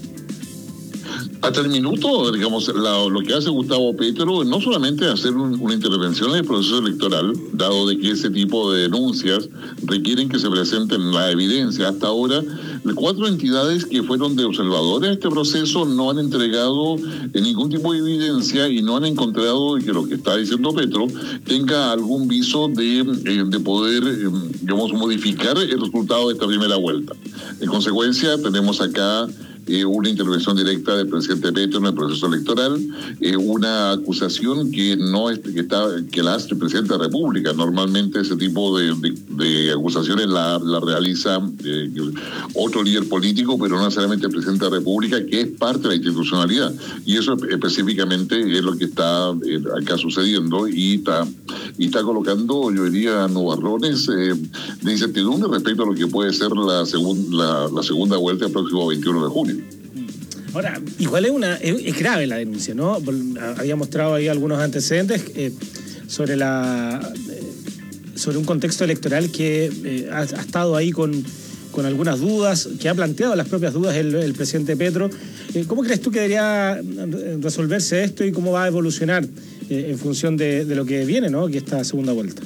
Hasta el minuto, digamos, la, lo que hace Gustavo Petro no solamente es hacer un, una intervención en el proceso electoral, dado de que ese tipo de denuncias requieren que se presenten la evidencia. Hasta ahora, cuatro entidades que fueron de observadores de este proceso no han entregado ningún tipo de evidencia y no han encontrado que lo que está diciendo Petro tenga algún viso de, de poder, digamos, modificar el resultado de esta primera vuelta. En consecuencia, tenemos acá Eh, una intervención directa del presidente Petro en el proceso electoral, eh, una acusación que no es, que está que la hace el presidente de la República. Normalmente ese tipo de, de, de acusaciones la, la realiza eh, otro líder político, pero no necesariamente el presidente de la República, que es parte de la institucionalidad. Y eso específicamente es lo que está eh, acá sucediendo y está, y está colocando, yo diría, nubarrones eh, de incertidumbre respecto a lo que puede ser la, segun, la, la segunda vuelta el próximo veintiuno de junio.
Ahora, igual es una es, es grave la denuncia, ¿no? Había mostrado ahí algunos antecedentes eh, sobre la eh, sobre un contexto electoral que eh, ha, ha estado ahí con, con algunas dudas, que ha planteado las propias dudas el, el presidente Petro. Eh, ¿Cómo crees tú que debería resolverse esto y cómo va a evolucionar eh, en función de, de lo que viene, ¿no? Que esta segunda vuelta.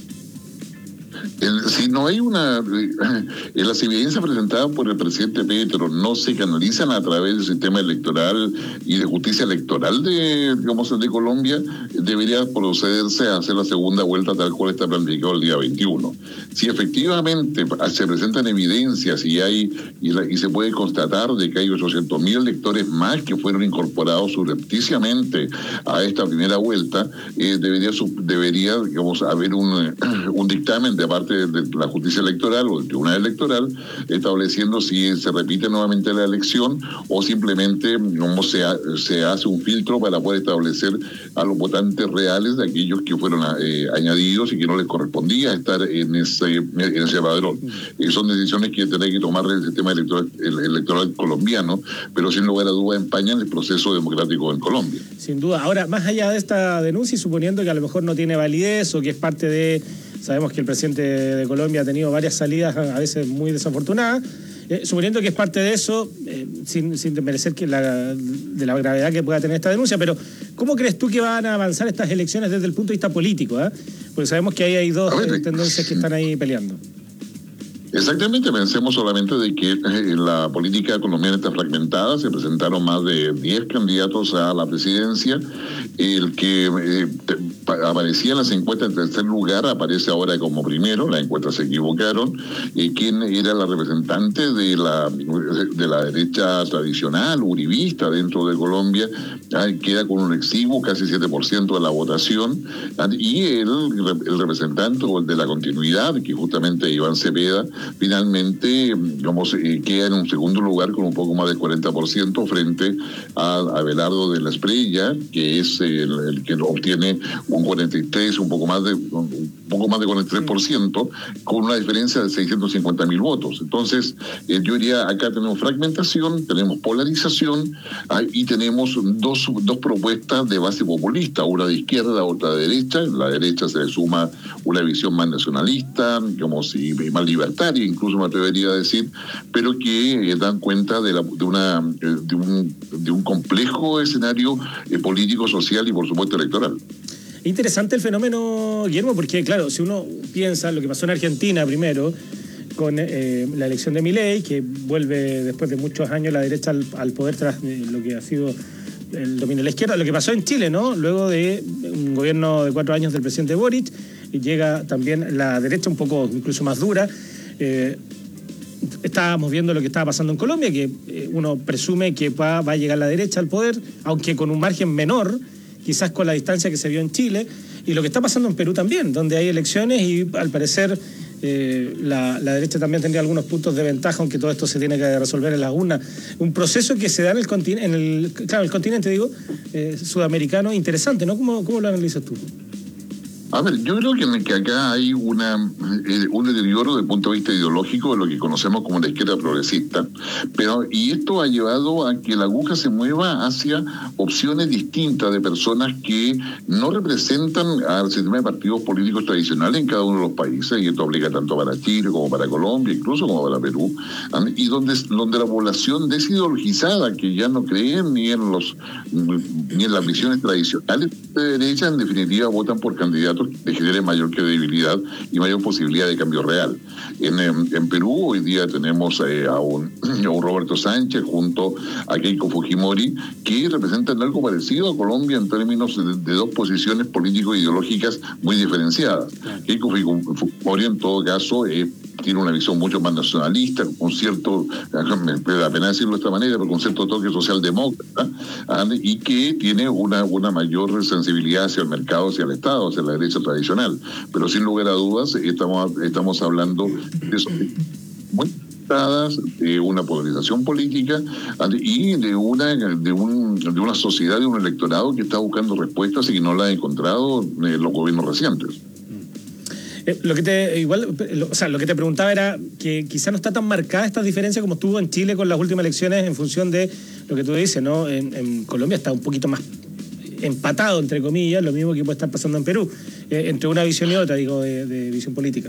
El, si no hay una... Eh, las evidencias presentadas por el presidente Petro no se canalizan a través del sistema electoral y de justicia electoral de, digamos, de Colombia, debería procederse a hacer la segunda vuelta tal cual está planificado el día veintiuno. Si efectivamente se presentan evidencias y hay y, la, y se puede constatar de que hay ochocientos mil electores más que fueron incorporados subrepticiamente a esta primera vuelta, eh, debería, debería digamos, haber un, un dictamen de parte del, la justicia electoral o el tribunal electoral, estableciendo si se repite nuevamente la elección o simplemente como se, ha, se hace un filtro para poder establecer a los votantes reales de aquellos que fueron eh, añadidos y que no les correspondía estar en ese, en ese padrón. Eh, son decisiones que tendrá que tomar el sistema electoral, el electoral colombiano, pero sin lugar a duda empañan el proceso democrático en Colombia.
Sin duda. Ahora, más allá de esta denuncia y suponiendo que a lo mejor no tiene validez o que es parte de... Sabemos que el presidente de Colombia ha tenido varias salidas a veces muy desafortunadas. Eh, suponiendo que es parte de eso, eh, sin, sin desmerecer que la, de la gravedad que pueda tener esta denuncia, pero ¿cómo crees tú que van a avanzar estas elecciones desde el punto de vista político? ¿eh? Porque sabemos que ahí hay dos ver, eh, tendencias que están ahí peleando.
Exactamente, pensemos solamente de que eh, la política colombiana está fragmentada, se presentaron más de diez candidatos a la presidencia, el que eh, te, pa, aparecía en las encuestas en tercer lugar aparece ahora como primero, las encuestas se equivocaron, eh, quien era la representante de la, de la derecha tradicional, uribista dentro de Colombia, eh, queda con un exiguo, casi siete por ciento de la votación, y el, el representante o el de la continuidad, que justamente Iván Cepeda, finalmente digamos, eh, queda en un segundo lugar con un poco más del cuarenta por ciento frente a Abelardo de la Espriella, que es el, el que obtiene un cuarenta y tres, un poco más de un poco más de cuarenta y tres por ciento, con una diferencia de seiscientos cincuenta mil votos. Entonces, eh, yo diría, acá tenemos fragmentación, tenemos polarización ah, y tenemos dos, dos propuestas de base populista, una de izquierda, otra de derecha. En la derecha se le suma una visión más nacionalista, como si más libertaria, incluso me atrevería a decir, pero que eh, dan cuenta de, la, de, una, eh, de, un, de un complejo escenario eh, político, social y por supuesto electoral.
Interesante el fenómeno, Guillermo, porque claro, si uno piensa lo que pasó en Argentina primero, con eh, la elección de Milei, que vuelve después de muchos años la derecha al, al poder tras eh, lo que ha sido el dominio de la izquierda, lo que pasó en Chile, ¿no? Luego de un gobierno de cuatro años del presidente Boric, y llega también la derecha un poco incluso más dura. Eh, estábamos viendo lo que estaba pasando en Colombia, que eh, uno presume que va, va a llegar la derecha al poder, aunque con un margen menor, quizás con la distancia que se vio en Chile, y lo que está pasando en Perú también, donde hay elecciones y al parecer eh, la, la derecha también tendría algunos puntos de ventaja, aunque todo esto se tiene que resolver en las urnas. Un proceso que se da en el continente, en el, claro, el continente, digo, eh, sudamericano, interesante, ¿no? ¿Cómo, cómo lo analizas tú?
A ver, yo creo que, que acá hay una eh, un deterioro desde el punto de vista ideológico de lo que conocemos como la izquierda progresista, pero y esto ha llevado a que la aguja se mueva hacia opciones distintas de personas que no representan al sistema de partidos políticos tradicionales en cada uno de los países, y esto aplica tanto para Chile como para Colombia, incluso como para Perú, y donde, donde la población desideologizada, que ya no creen ni en los ni en las visiones tradicionales de derecha, en definitiva votan por candidatos que generen mayor credibilidad y mayor posibilidad de cambio real. En, en, en Perú hoy día tenemos eh, a, un, a un Roberto Sánchez junto a Keiko Fujimori, que representan algo parecido a Colombia en términos de, de dos posiciones político-ideológicas muy diferenciadas. Keiko Fujimori en todo caso eh, tiene una visión mucho más nacionalista, con cierto, me da pena decirlo de esta manera, pero con cierto toque socialdemócrata, ¿eh? y que tiene una, una mayor sensibilidad hacia el mercado, hacia el Estado, hacia la derecha tradicional. Pero sin lugar a dudas, estamos, estamos hablando de eso, muy de una polarización política y de una de, un, de una sociedad, de un electorado que está buscando respuestas y que no la ha encontrado en los gobiernos recientes.
Eh, lo que te igual, lo, o sea, lo que te preguntaba era que quizá no está tan marcada esta diferencia como estuvo en Chile con las últimas elecciones, en función de lo que tú dices, ¿no? En, en Colombia está un poquito más empatado, entre comillas, lo mismo que puede estar pasando en Perú, eh, entre una visión y otra, digo, de, de visión política.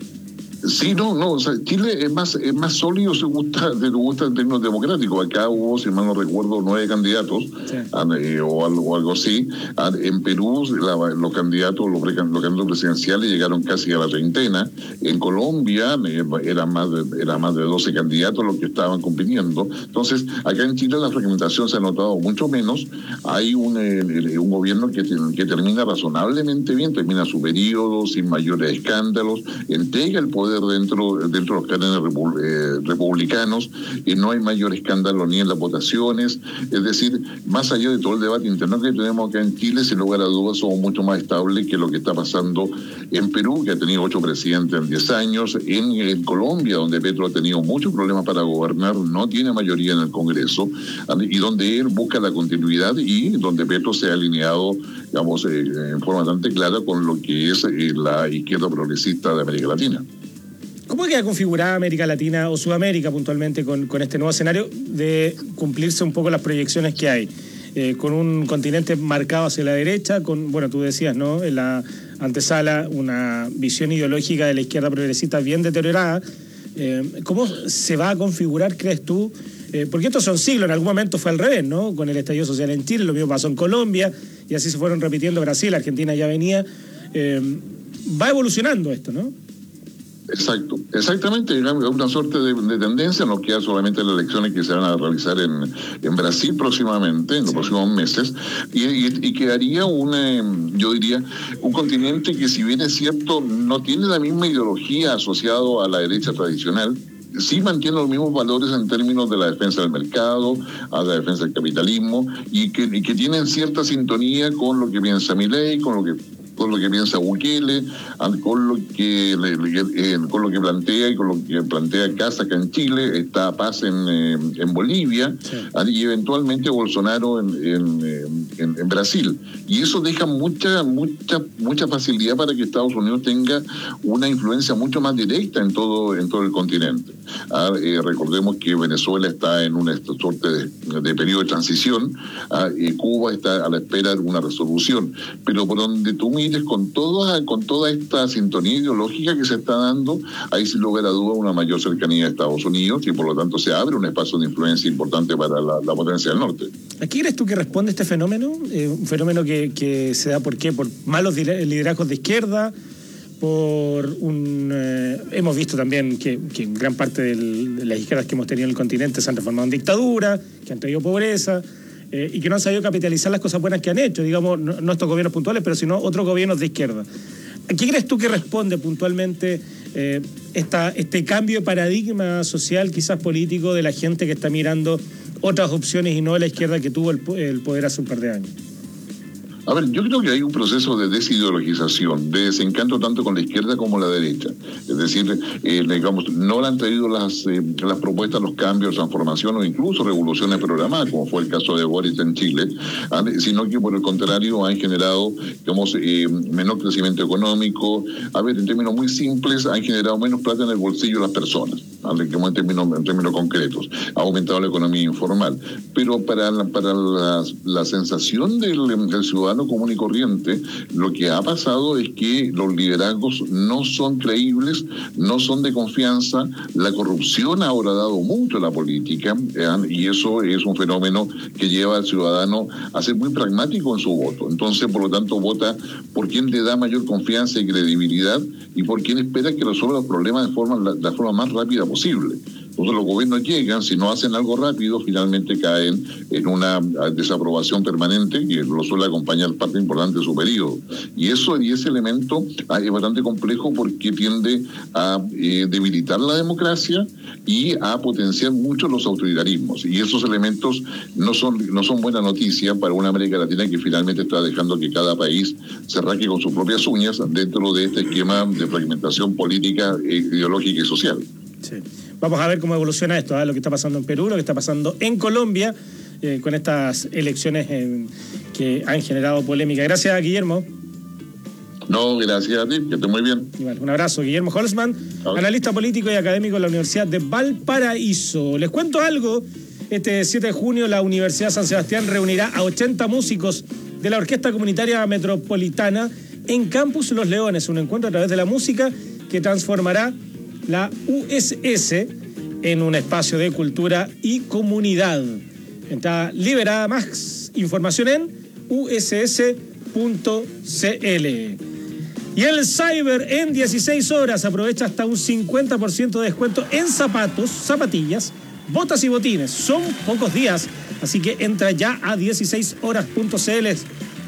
Sí, no, no, o sea, Chile es más es más sólido, se gusta, se gusta en términos democráticos. Acá hubo, si mal no recuerdo, nueve candidatos, sí. eh, o, algo, o algo así. En Perú la, los candidatos, los, los candidatos presidenciales llegaron casi a la treintena. En Colombia eh, eran más de, eran más de doce candidatos los que estaban compitiendo. Entonces, acá en Chile la fragmentación se ha notado mucho menos. Hay un, eh, un gobierno que, que termina razonablemente bien, termina su periodo sin mayores escándalos, entrega el poder ser dentro, dentro de los cánones repu- eh, republicanos, y no hay mayor escándalo ni en las votaciones. Es decir, más allá de todo el debate interno que tenemos acá en Chile, sin lugar a dudas somos mucho más estables que lo que está pasando en Perú, que ha tenido ocho presidentes en diez años, en, en Colombia, donde Petro ha tenido muchos problemas para gobernar, no tiene mayoría en el Congreso, y donde él busca la continuidad y donde Petro se ha alineado, digamos, eh, en forma bastante clara con lo que es eh, la izquierda progresista de América Latina.
¿Cómo queda configurada América Latina o Sudamérica puntualmente con, con este nuevo escenario de cumplirse un poco las proyecciones que hay? Eh, con un continente marcado hacia la derecha, con, bueno, tú decías, ¿no?, en la antesala, una visión ideológica de la izquierda progresista bien deteriorada. Eh, ¿Cómo se va a configurar, crees tú? Eh, porque estos son siglos, en algún momento fue al revés, ¿no? Con el estallido social en Chile, lo mismo pasó en Colombia, y así se fueron repitiendo Brasil, Argentina ya venía. Eh, va evolucionando esto, ¿no?
Exacto, exactamente, es una suerte de, de tendencia, no queda solamente las elecciones que se van a realizar en, en Brasil próximamente, en los sí. próximos meses, y, y, y quedaría un, eh, yo diría, un continente que, si bien es cierto, no tiene la misma ideología asociado a la derecha tradicional, sí mantiene los mismos valores en términos de la defensa del mercado, a la defensa del capitalismo, y que, y que tienen cierta sintonía con lo que piensa Milei, con lo que con lo que piensa Bukele, con lo que eh, con lo que plantea y con lo que plantea Casa acá en Chile, está Paz en, eh, en Bolivia, sí. y eventualmente Bolsonaro en, en, en, en Brasil. Y eso deja mucha, mucha, mucha facilidad para que Estados Unidos tenga una influencia mucho más directa en todo, en todo el continente. Ah, eh, recordemos que Venezuela está en una suerte de, de periodo de transición, ah, y Cuba está a la espera de una resolución, pero por donde tú miras, con toda, con toda esta sintonía ideológica que se está dando, hay sin lugar a duda una mayor cercanía a Estados Unidos, y por lo tanto se abre un espacio de influencia importante para la, la potencia del norte.
¿A qué crees tú que responde este fenómeno? Eh, un fenómeno que, que se da, ¿por qué? ¿Por malos liderazgos de izquierda? Por un eh, hemos visto también que, que gran parte del, de las izquierdas que hemos tenido en el continente se han transformado en dictadura, que han traído pobreza, eh, y que no han sabido capitalizar las cosas buenas que han hecho, digamos, no, no estos gobiernos puntuales, pero sino otros gobiernos de izquierda. ¿A qué crees tú que responde puntualmente eh, esta, este cambio de paradigma social, quizás político, de la gente que está mirando otras opciones y no la izquierda que tuvo el, el poder hace un par de años?
A ver, yo creo que hay un proceso de desideologización, de desencanto tanto con la izquierda como la derecha. Es decir, eh, digamos, no le han traído las, eh, las propuestas, los cambios, transformaciones o incluso revoluciones programadas, como fue el caso de Boris en Chile, sino que por el contrario han generado, digamos, eh, menor crecimiento económico. A ver, en términos muy simples, han generado menos plata en el bolsillo de las personas, como en términos, en términos concretos. Ha aumentado la economía informal. Pero para la, para la, la sensación del, del ciudadano común y corriente, lo que ha pasado es que los liderazgos no son creíbles, no son de confianza, la corrupción ha ahora dado mucho a la política, ¿eh? Y eso es un fenómeno que lleva al ciudadano a ser muy pragmático en su voto. Entonces, por lo tanto, vota por quien le da mayor confianza y credibilidad y por quien espera que resuelva los problemas de forma, la, la forma más rápida posible. Entonces los gobiernos llegan, si no hacen algo rápido, finalmente caen en una desaprobación permanente que lo suele acompañar parte importante de su periodo. Y eso y ese elemento es bastante complejo porque tiende a eh, debilitar la democracia y a potenciar mucho los autoritarismos. Y esos elementos no son, no son buena noticia para una América Latina que finalmente está dejando que cada país se rasque con sus propias uñas dentro de este esquema de fragmentación política, ideológica y social.
Sí. Vamos a ver cómo evoluciona esto, ¿eh? Lo que está pasando en Perú, lo que está pasando en Colombia, eh, con estas elecciones eh, que han generado polémica. Gracias, Guillermo.
No, gracias a ti, que esté muy bien.
Igual, un abrazo. Guillermo Holzman, analista político y académico de la Universidad de Valparaíso. Les cuento algo. Este siete de junio la Universidad San Sebastián reunirá a ochenta músicos de la Orquesta Comunitaria Metropolitana en Campus Los Leones, un encuentro a través de la música que transformará la U S S en un espacio de cultura y comunidad. Está liberada. Más información en u s s punto c l. Y el Cyber en dieciséis horas aprovecha hasta un cincuenta por ciento de descuento en zapatos, zapatillas, botas y botines. Son pocos días, así que entra ya a dieciséis horas punto c l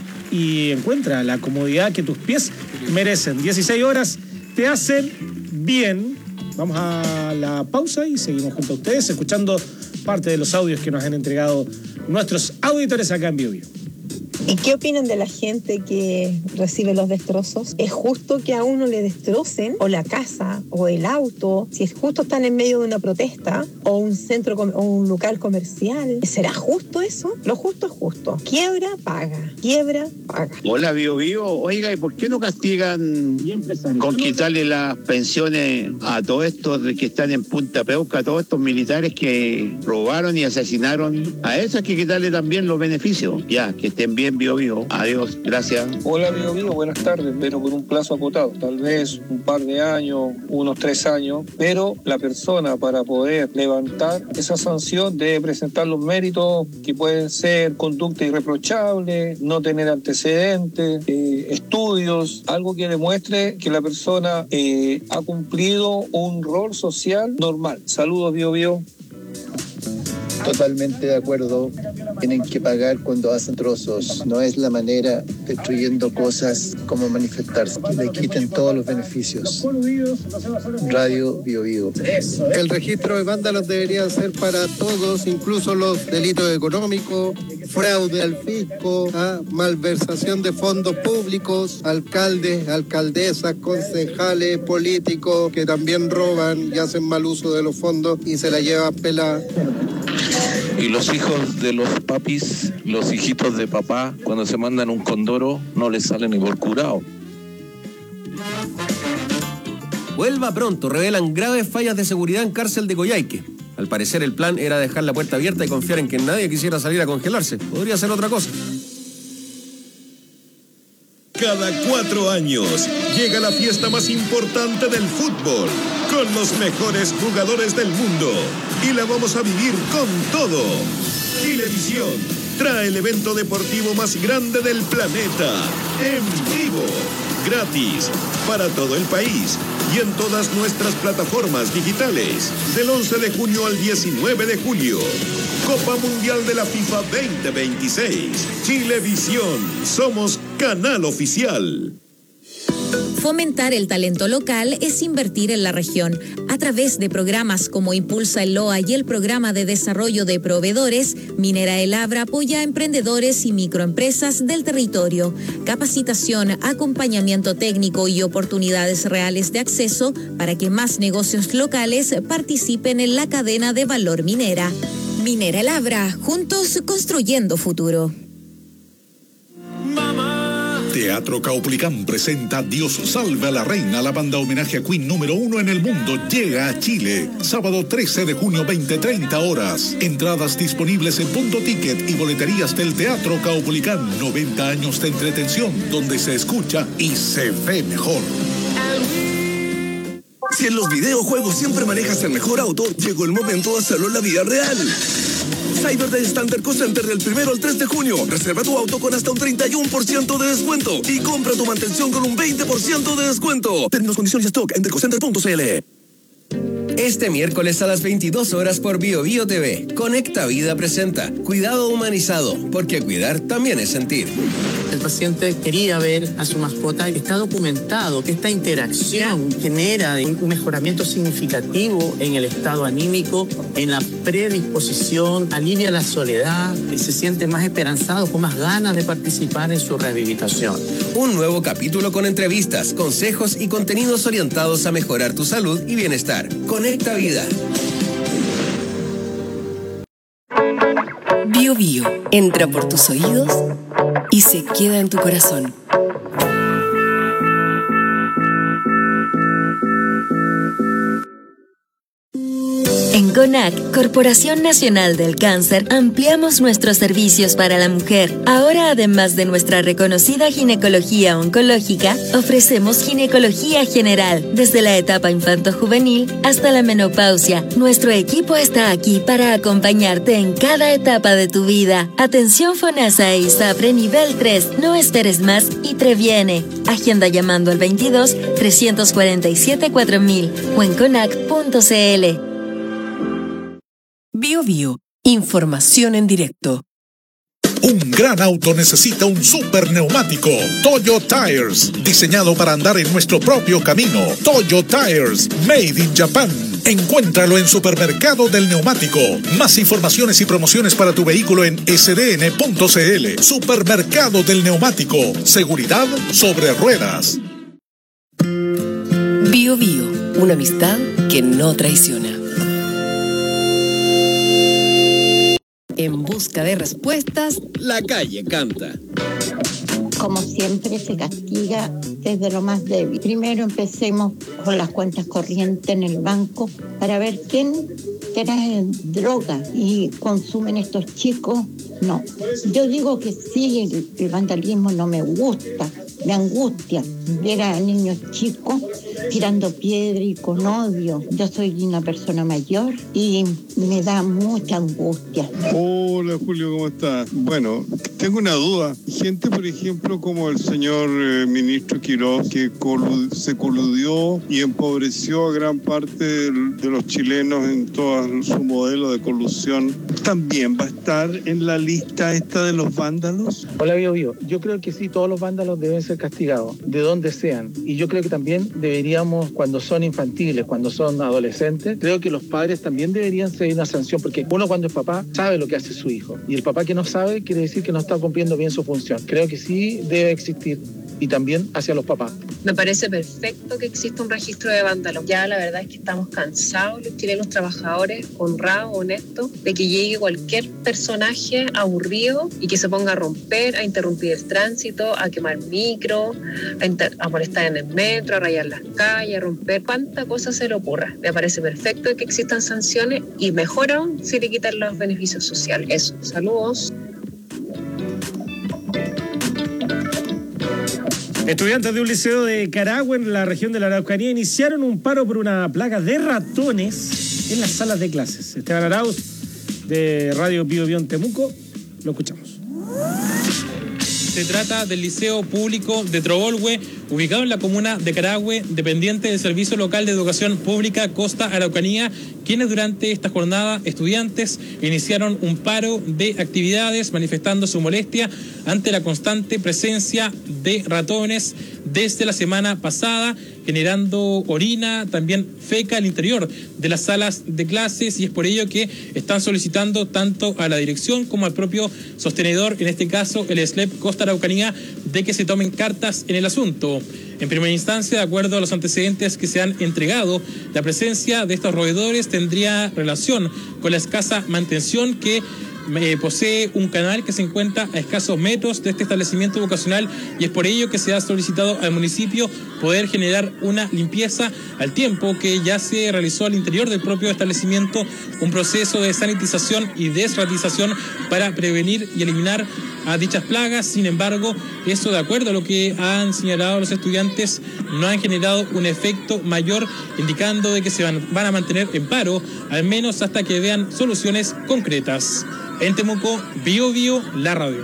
y encuentra la comodidad que tus pies merecen. dieciséis horas te hacen bien. Vamos a la pausa y seguimos junto a ustedes escuchando parte de los audios que nos han entregado nuestros auditores acá en Bio Bio.
¿Y qué opinan de la gente que recibe los destrozos? ¿Es justo que a uno le destrocen o la casa o el auto si es justo están en medio de una protesta o un centro o un local comercial? ¿Será justo eso? Lo justo es justo. Quiebra, paga. Quiebra, paga.
Hola, Bio Bio. Oiga, ¿y por qué no castigan con quitarle las pensiones a todos estos de que están en Punta Peuca, a todos estos militares que robaron y asesinaron? A esos hay que quitarle también los beneficios. Ya, que estén bien, Bio Bio. Adiós, gracias.
Hola, Bio Bio, buenas tardes, pero por un plazo acotado, tal vez un par de años, unos tres años, pero la persona para poder levantar esa sanción debe presentar los méritos que pueden ser conducta irreprochable, no tener antecedentes, eh, estudios, algo que demuestre que la persona eh, ha cumplido un rol social normal. Saludos, Bio Bio.
Totalmente de acuerdo, tienen que pagar cuando hacen trozos, no es la manera destruyendo cosas como manifestarse, que le quiten todos los beneficios. Radio Bio Bio.
El registro de vándalos debería ser para todos, incluso los delitos económicos, fraude al fisco, ¿ah? malversación de fondos públicos, alcaldes, alcaldesas, concejales, políticos que también roban y hacen mal uso de los fondos y se la llevan pelada.
Y los hijos de los papis, los hijitos de papá, cuando se mandan un condoro, no les sale ni por curado.
Vuelva pronto, revelan graves fallas de seguridad en cárcel de Coyhaique. Al parecer el plan era dejar la puerta abierta y confiar en que nadie quisiera salir a congelarse. Podría ser otra cosa.
Cada cuatro años llega la fiesta más importante del fútbol, con los mejores jugadores del mundo. Y la vamos a vivir con todo. Chilevisión trae el evento deportivo más grande del planeta, en vivo, gratis, para todo el país y en todas nuestras plataformas digitales, del once de junio al diecinueve de julio. Copa Mundial de la FIFA veinte veintiséis. Chilevisión, somos canal oficial.
Fomentar el talento local es invertir en la región. A través de programas como Impulsa el Loa y el Programa de Desarrollo de Proveedores, Minera El Abra apoya a emprendedores y microempresas del territorio. Capacitación, acompañamiento técnico y oportunidades reales de acceso para que más negocios locales participen en la cadena de valor minera. Minera El Abra, juntos construyendo futuro.
Teatro Caupolicán presenta Dios salve a la reina. La banda homenaje a Queen número uno en el mundo llega a Chile. Sábado trece de junio, veinte treinta horas. Entradas disponibles en Punto Ticket y boleterías del Teatro Caupolicán. noventa años de entretención donde se escucha y se ve mejor.
Si en los videojuegos siempre manejas el mejor auto, llegó el momento de hacerlo en la vida real. Cyber Day Standard Co Center del primero al tres de junio. Reserva tu auto con hasta un treinta y uno por ciento de descuento y compra tu mantención con un veinte por ciento de descuento. Términos, condiciones y stock en decocenter punto c l.
Este miércoles a las veintidós horas por Bio Bio T V, Conecta Vida presenta Cuidado Humanizado, porque cuidar también es sentir.
El paciente quería ver a su mascota y está documentado que esta interacción genera un mejoramiento significativo en el estado anímico, en la predisposición, alivia la soledad y se siente más esperanzado, con más ganas de participar en su rehabilitación.
Un nuevo capítulo con entrevistas, consejos y contenidos orientados a mejorar tu salud y bienestar. Conecta Vida.
Bio Bio entra por tus oídos y se queda en tu corazón.
En CONAC, Corporación Nacional del Cáncer, ampliamos nuestros servicios para la mujer. Ahora, además de nuestra reconocida ginecología oncológica, ofrecemos ginecología general, desde la etapa infanto-juvenil hasta la menopausia. Nuestro equipo está aquí para acompañarte en cada etapa de tu vida. Atención FONASA e ISAPRE nivel tres. No esperes más y previene. Agenda llamando al veintidós, trescientos cuarenta y siete, cuatro mil o en conac punto c l.
Bio Bio, información en directo.
Un gran auto necesita un super neumático. Toyo Tires, diseñado para andar en nuestro propio camino. Toyo Tires, made in Japan. Encuéntralo en Supermercado del Neumático. Más informaciones y promociones para tu vehículo en s d n punto c l. Supermercado del Neumático. Seguridad sobre ruedas.
Bio Bio, una amistad que no traiciona. En busca de respuestas,
la calle canta.
Como siempre, se castiga desde lo más débil. Primero empecemos con las cuentas corrientes en el banco para ver quién tiene droga y consumen estos chicos. No, yo digo que sí, el, el vandalismo no me gusta, me angustia ver a niños chicos tirando piedra y con odio. Yo soy una persona mayor y me da mucha angustia.
Hola Julio, ¿cómo estás? Bueno, tengo una duda. Gente, por ejemplo, como el señor eh, ministro Quiroz, que colu- se coludió y empobreció a gran parte de, de los chilenos en todo su modelo de colusión, ¿también va a estar en la lista esta de los vándalos?
Hola, Bio Bio. Yo creo que sí, todos los vándalos deben ser castigados, de donde sean. Y yo creo que también deberíamos, cuando son infantiles, cuando son adolescentes, creo que los padres también deberían ser una sanción, porque uno cuando es papá sabe lo que hace su hijo. Y el papá que no sabe quiere decir que no está cumpliendo bien su función. Creo que sí debe existir. Y también hacia los papás.
Me parece perfecto que exista un registro de vándalos. Ya la verdad es que estamos cansados, los chilenos trabajadores, honrados, honestos, de que llegue cualquier personaje aburrido y que se ponga a romper, a interrumpir el tránsito, a quemar micro, a, inter- a molestar en el metro, a rayar las calles, a romper cuánta cosa se le ocurra. Me parece perfecto que existan sanciones y mejor aún si le quitan los beneficios sociales. Eso, saludos.
Estudiantes de un liceo de Carahue, en la región de la Araucanía, iniciaron un paro por una plaga de ratones en las salas de clases. Esteban Arauz, de Radio Bio Bio en Temuco, lo escuchamos.
Se trata del Liceo Público de Trobolhue, ubicado en la comuna de Carahue, dependiente del Servicio Local de Educación Pública Costa Araucanía, quienes durante esta jornada, estudiantes, iniciaron un paro de actividades manifestando su molestia ante la constante presencia de ratones desde la semana pasada, generando orina, también feca al interior de las salas de clases, y es por ello que están solicitando tanto a la dirección como al propio sostenedor, en este caso el S L E P Costa Araucanía, de que se tomen cartas en el asunto. En primera instancia, de acuerdo a los antecedentes que se han entregado, la presencia de estos roedores tendría relación con la escasa mantención que Eh, posee un canal que se encuentra a escasos metros de este establecimiento vocacional, y es por ello que se ha solicitado al municipio poder generar una limpieza, al tiempo que ya se realizó al interior del propio establecimiento un proceso de sanitización y desratización para prevenir y eliminar a dichas plagas. Sin embargo, eso, de acuerdo a lo que han señalado los estudiantes, no han generado un efecto mayor, indicando de que se van, van a mantener en paro, al menos hasta que vean soluciones concretas. En Temuco, Bio Bio, la radio.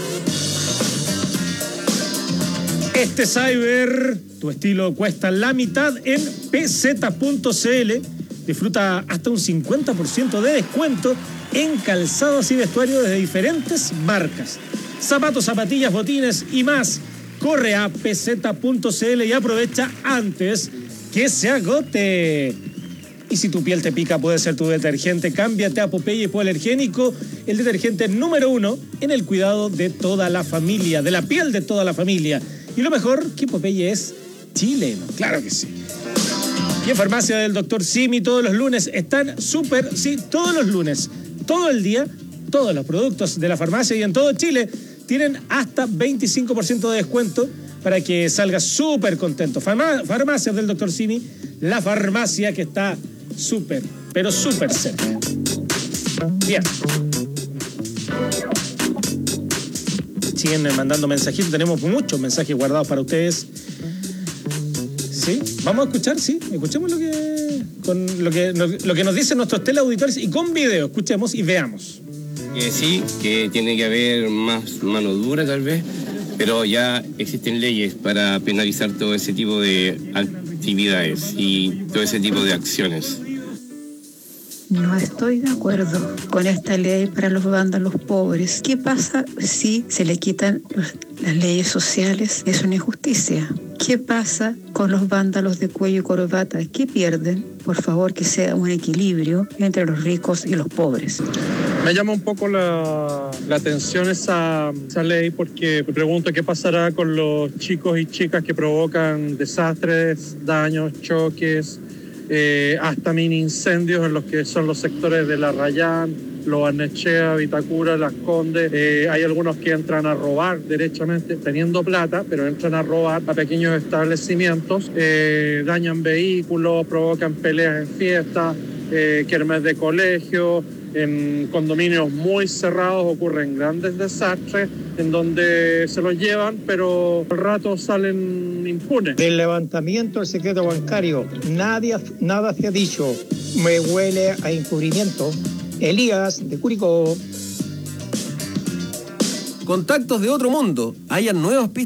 Este Cyber, tu estilo cuesta la mitad en p z punto c l. Disfruta hasta un cincuenta por ciento de descuento en calzados y vestuario de diferentes marcas. Zapatos, zapatillas, botines y más. Corre a p z punto c l y aprovecha antes que se agote. Y si tu piel te pica, puede ser tu detergente. Cámbiate a Popeye Hipoalergénico, el detergente número uno en el cuidado de toda la familia, de la piel de toda la familia. Y lo mejor, que Popeye es chileno, claro que sí. Y en Farmacia del doctor Simi, todos los lunes están súper, sí, todos los lunes, todo el día, todos los productos de la farmacia y en todo Chile tienen hasta veinticinco por ciento de descuento para que salgas súper contento. Farma- Farmacia del doctor Simi, la farmacia que está súper, pero súper cerca. Bien. Siguen mandando mensajitos, tenemos muchos mensajes guardados para ustedes. Sí, vamos a escuchar, sí, escuchemos lo que, con lo que, lo que nos dicen nuestros teleauditores y con video, escuchemos y veamos.
Que sí, que tiene que haber más mano dura tal vez, pero ya existen leyes para penalizar todo ese tipo de actividades y todo ese tipo de acciones.
No estoy de acuerdo con esta ley para los vándalos pobres. ¿Qué pasa si se le quitan las leyes sociales? Es una injusticia. ¿Qué pasa con los vándalos de cuello y corbata? ¿Qué pierden? Por favor, que sea un equilibrio entre los ricos y los pobres.
Me llama un poco la, la atención esa, esa ley porque me pregunto qué pasará con los chicos y chicas que provocan desastres, daños, choques, eh, hasta mini incendios en los que son los sectores de La Rayán, Lo Barnechea, Vitacura, Las Condes. Eh, hay algunos que entran a robar derechamente, teniendo plata, pero entran a robar a pequeños establecimientos, eh, dañan vehículos, provocan peleas en fiestas, eh, kermés de colegio. En condominios muy cerrados ocurren grandes desastres en donde se los llevan, pero al rato salen impunes.
Del levantamiento del secreto bancario, nadie, nada se ha dicho. Me huele a encubrimiento. Elías, de Curicó.
Contactos de otro mundo. Hayan nuevas pistas.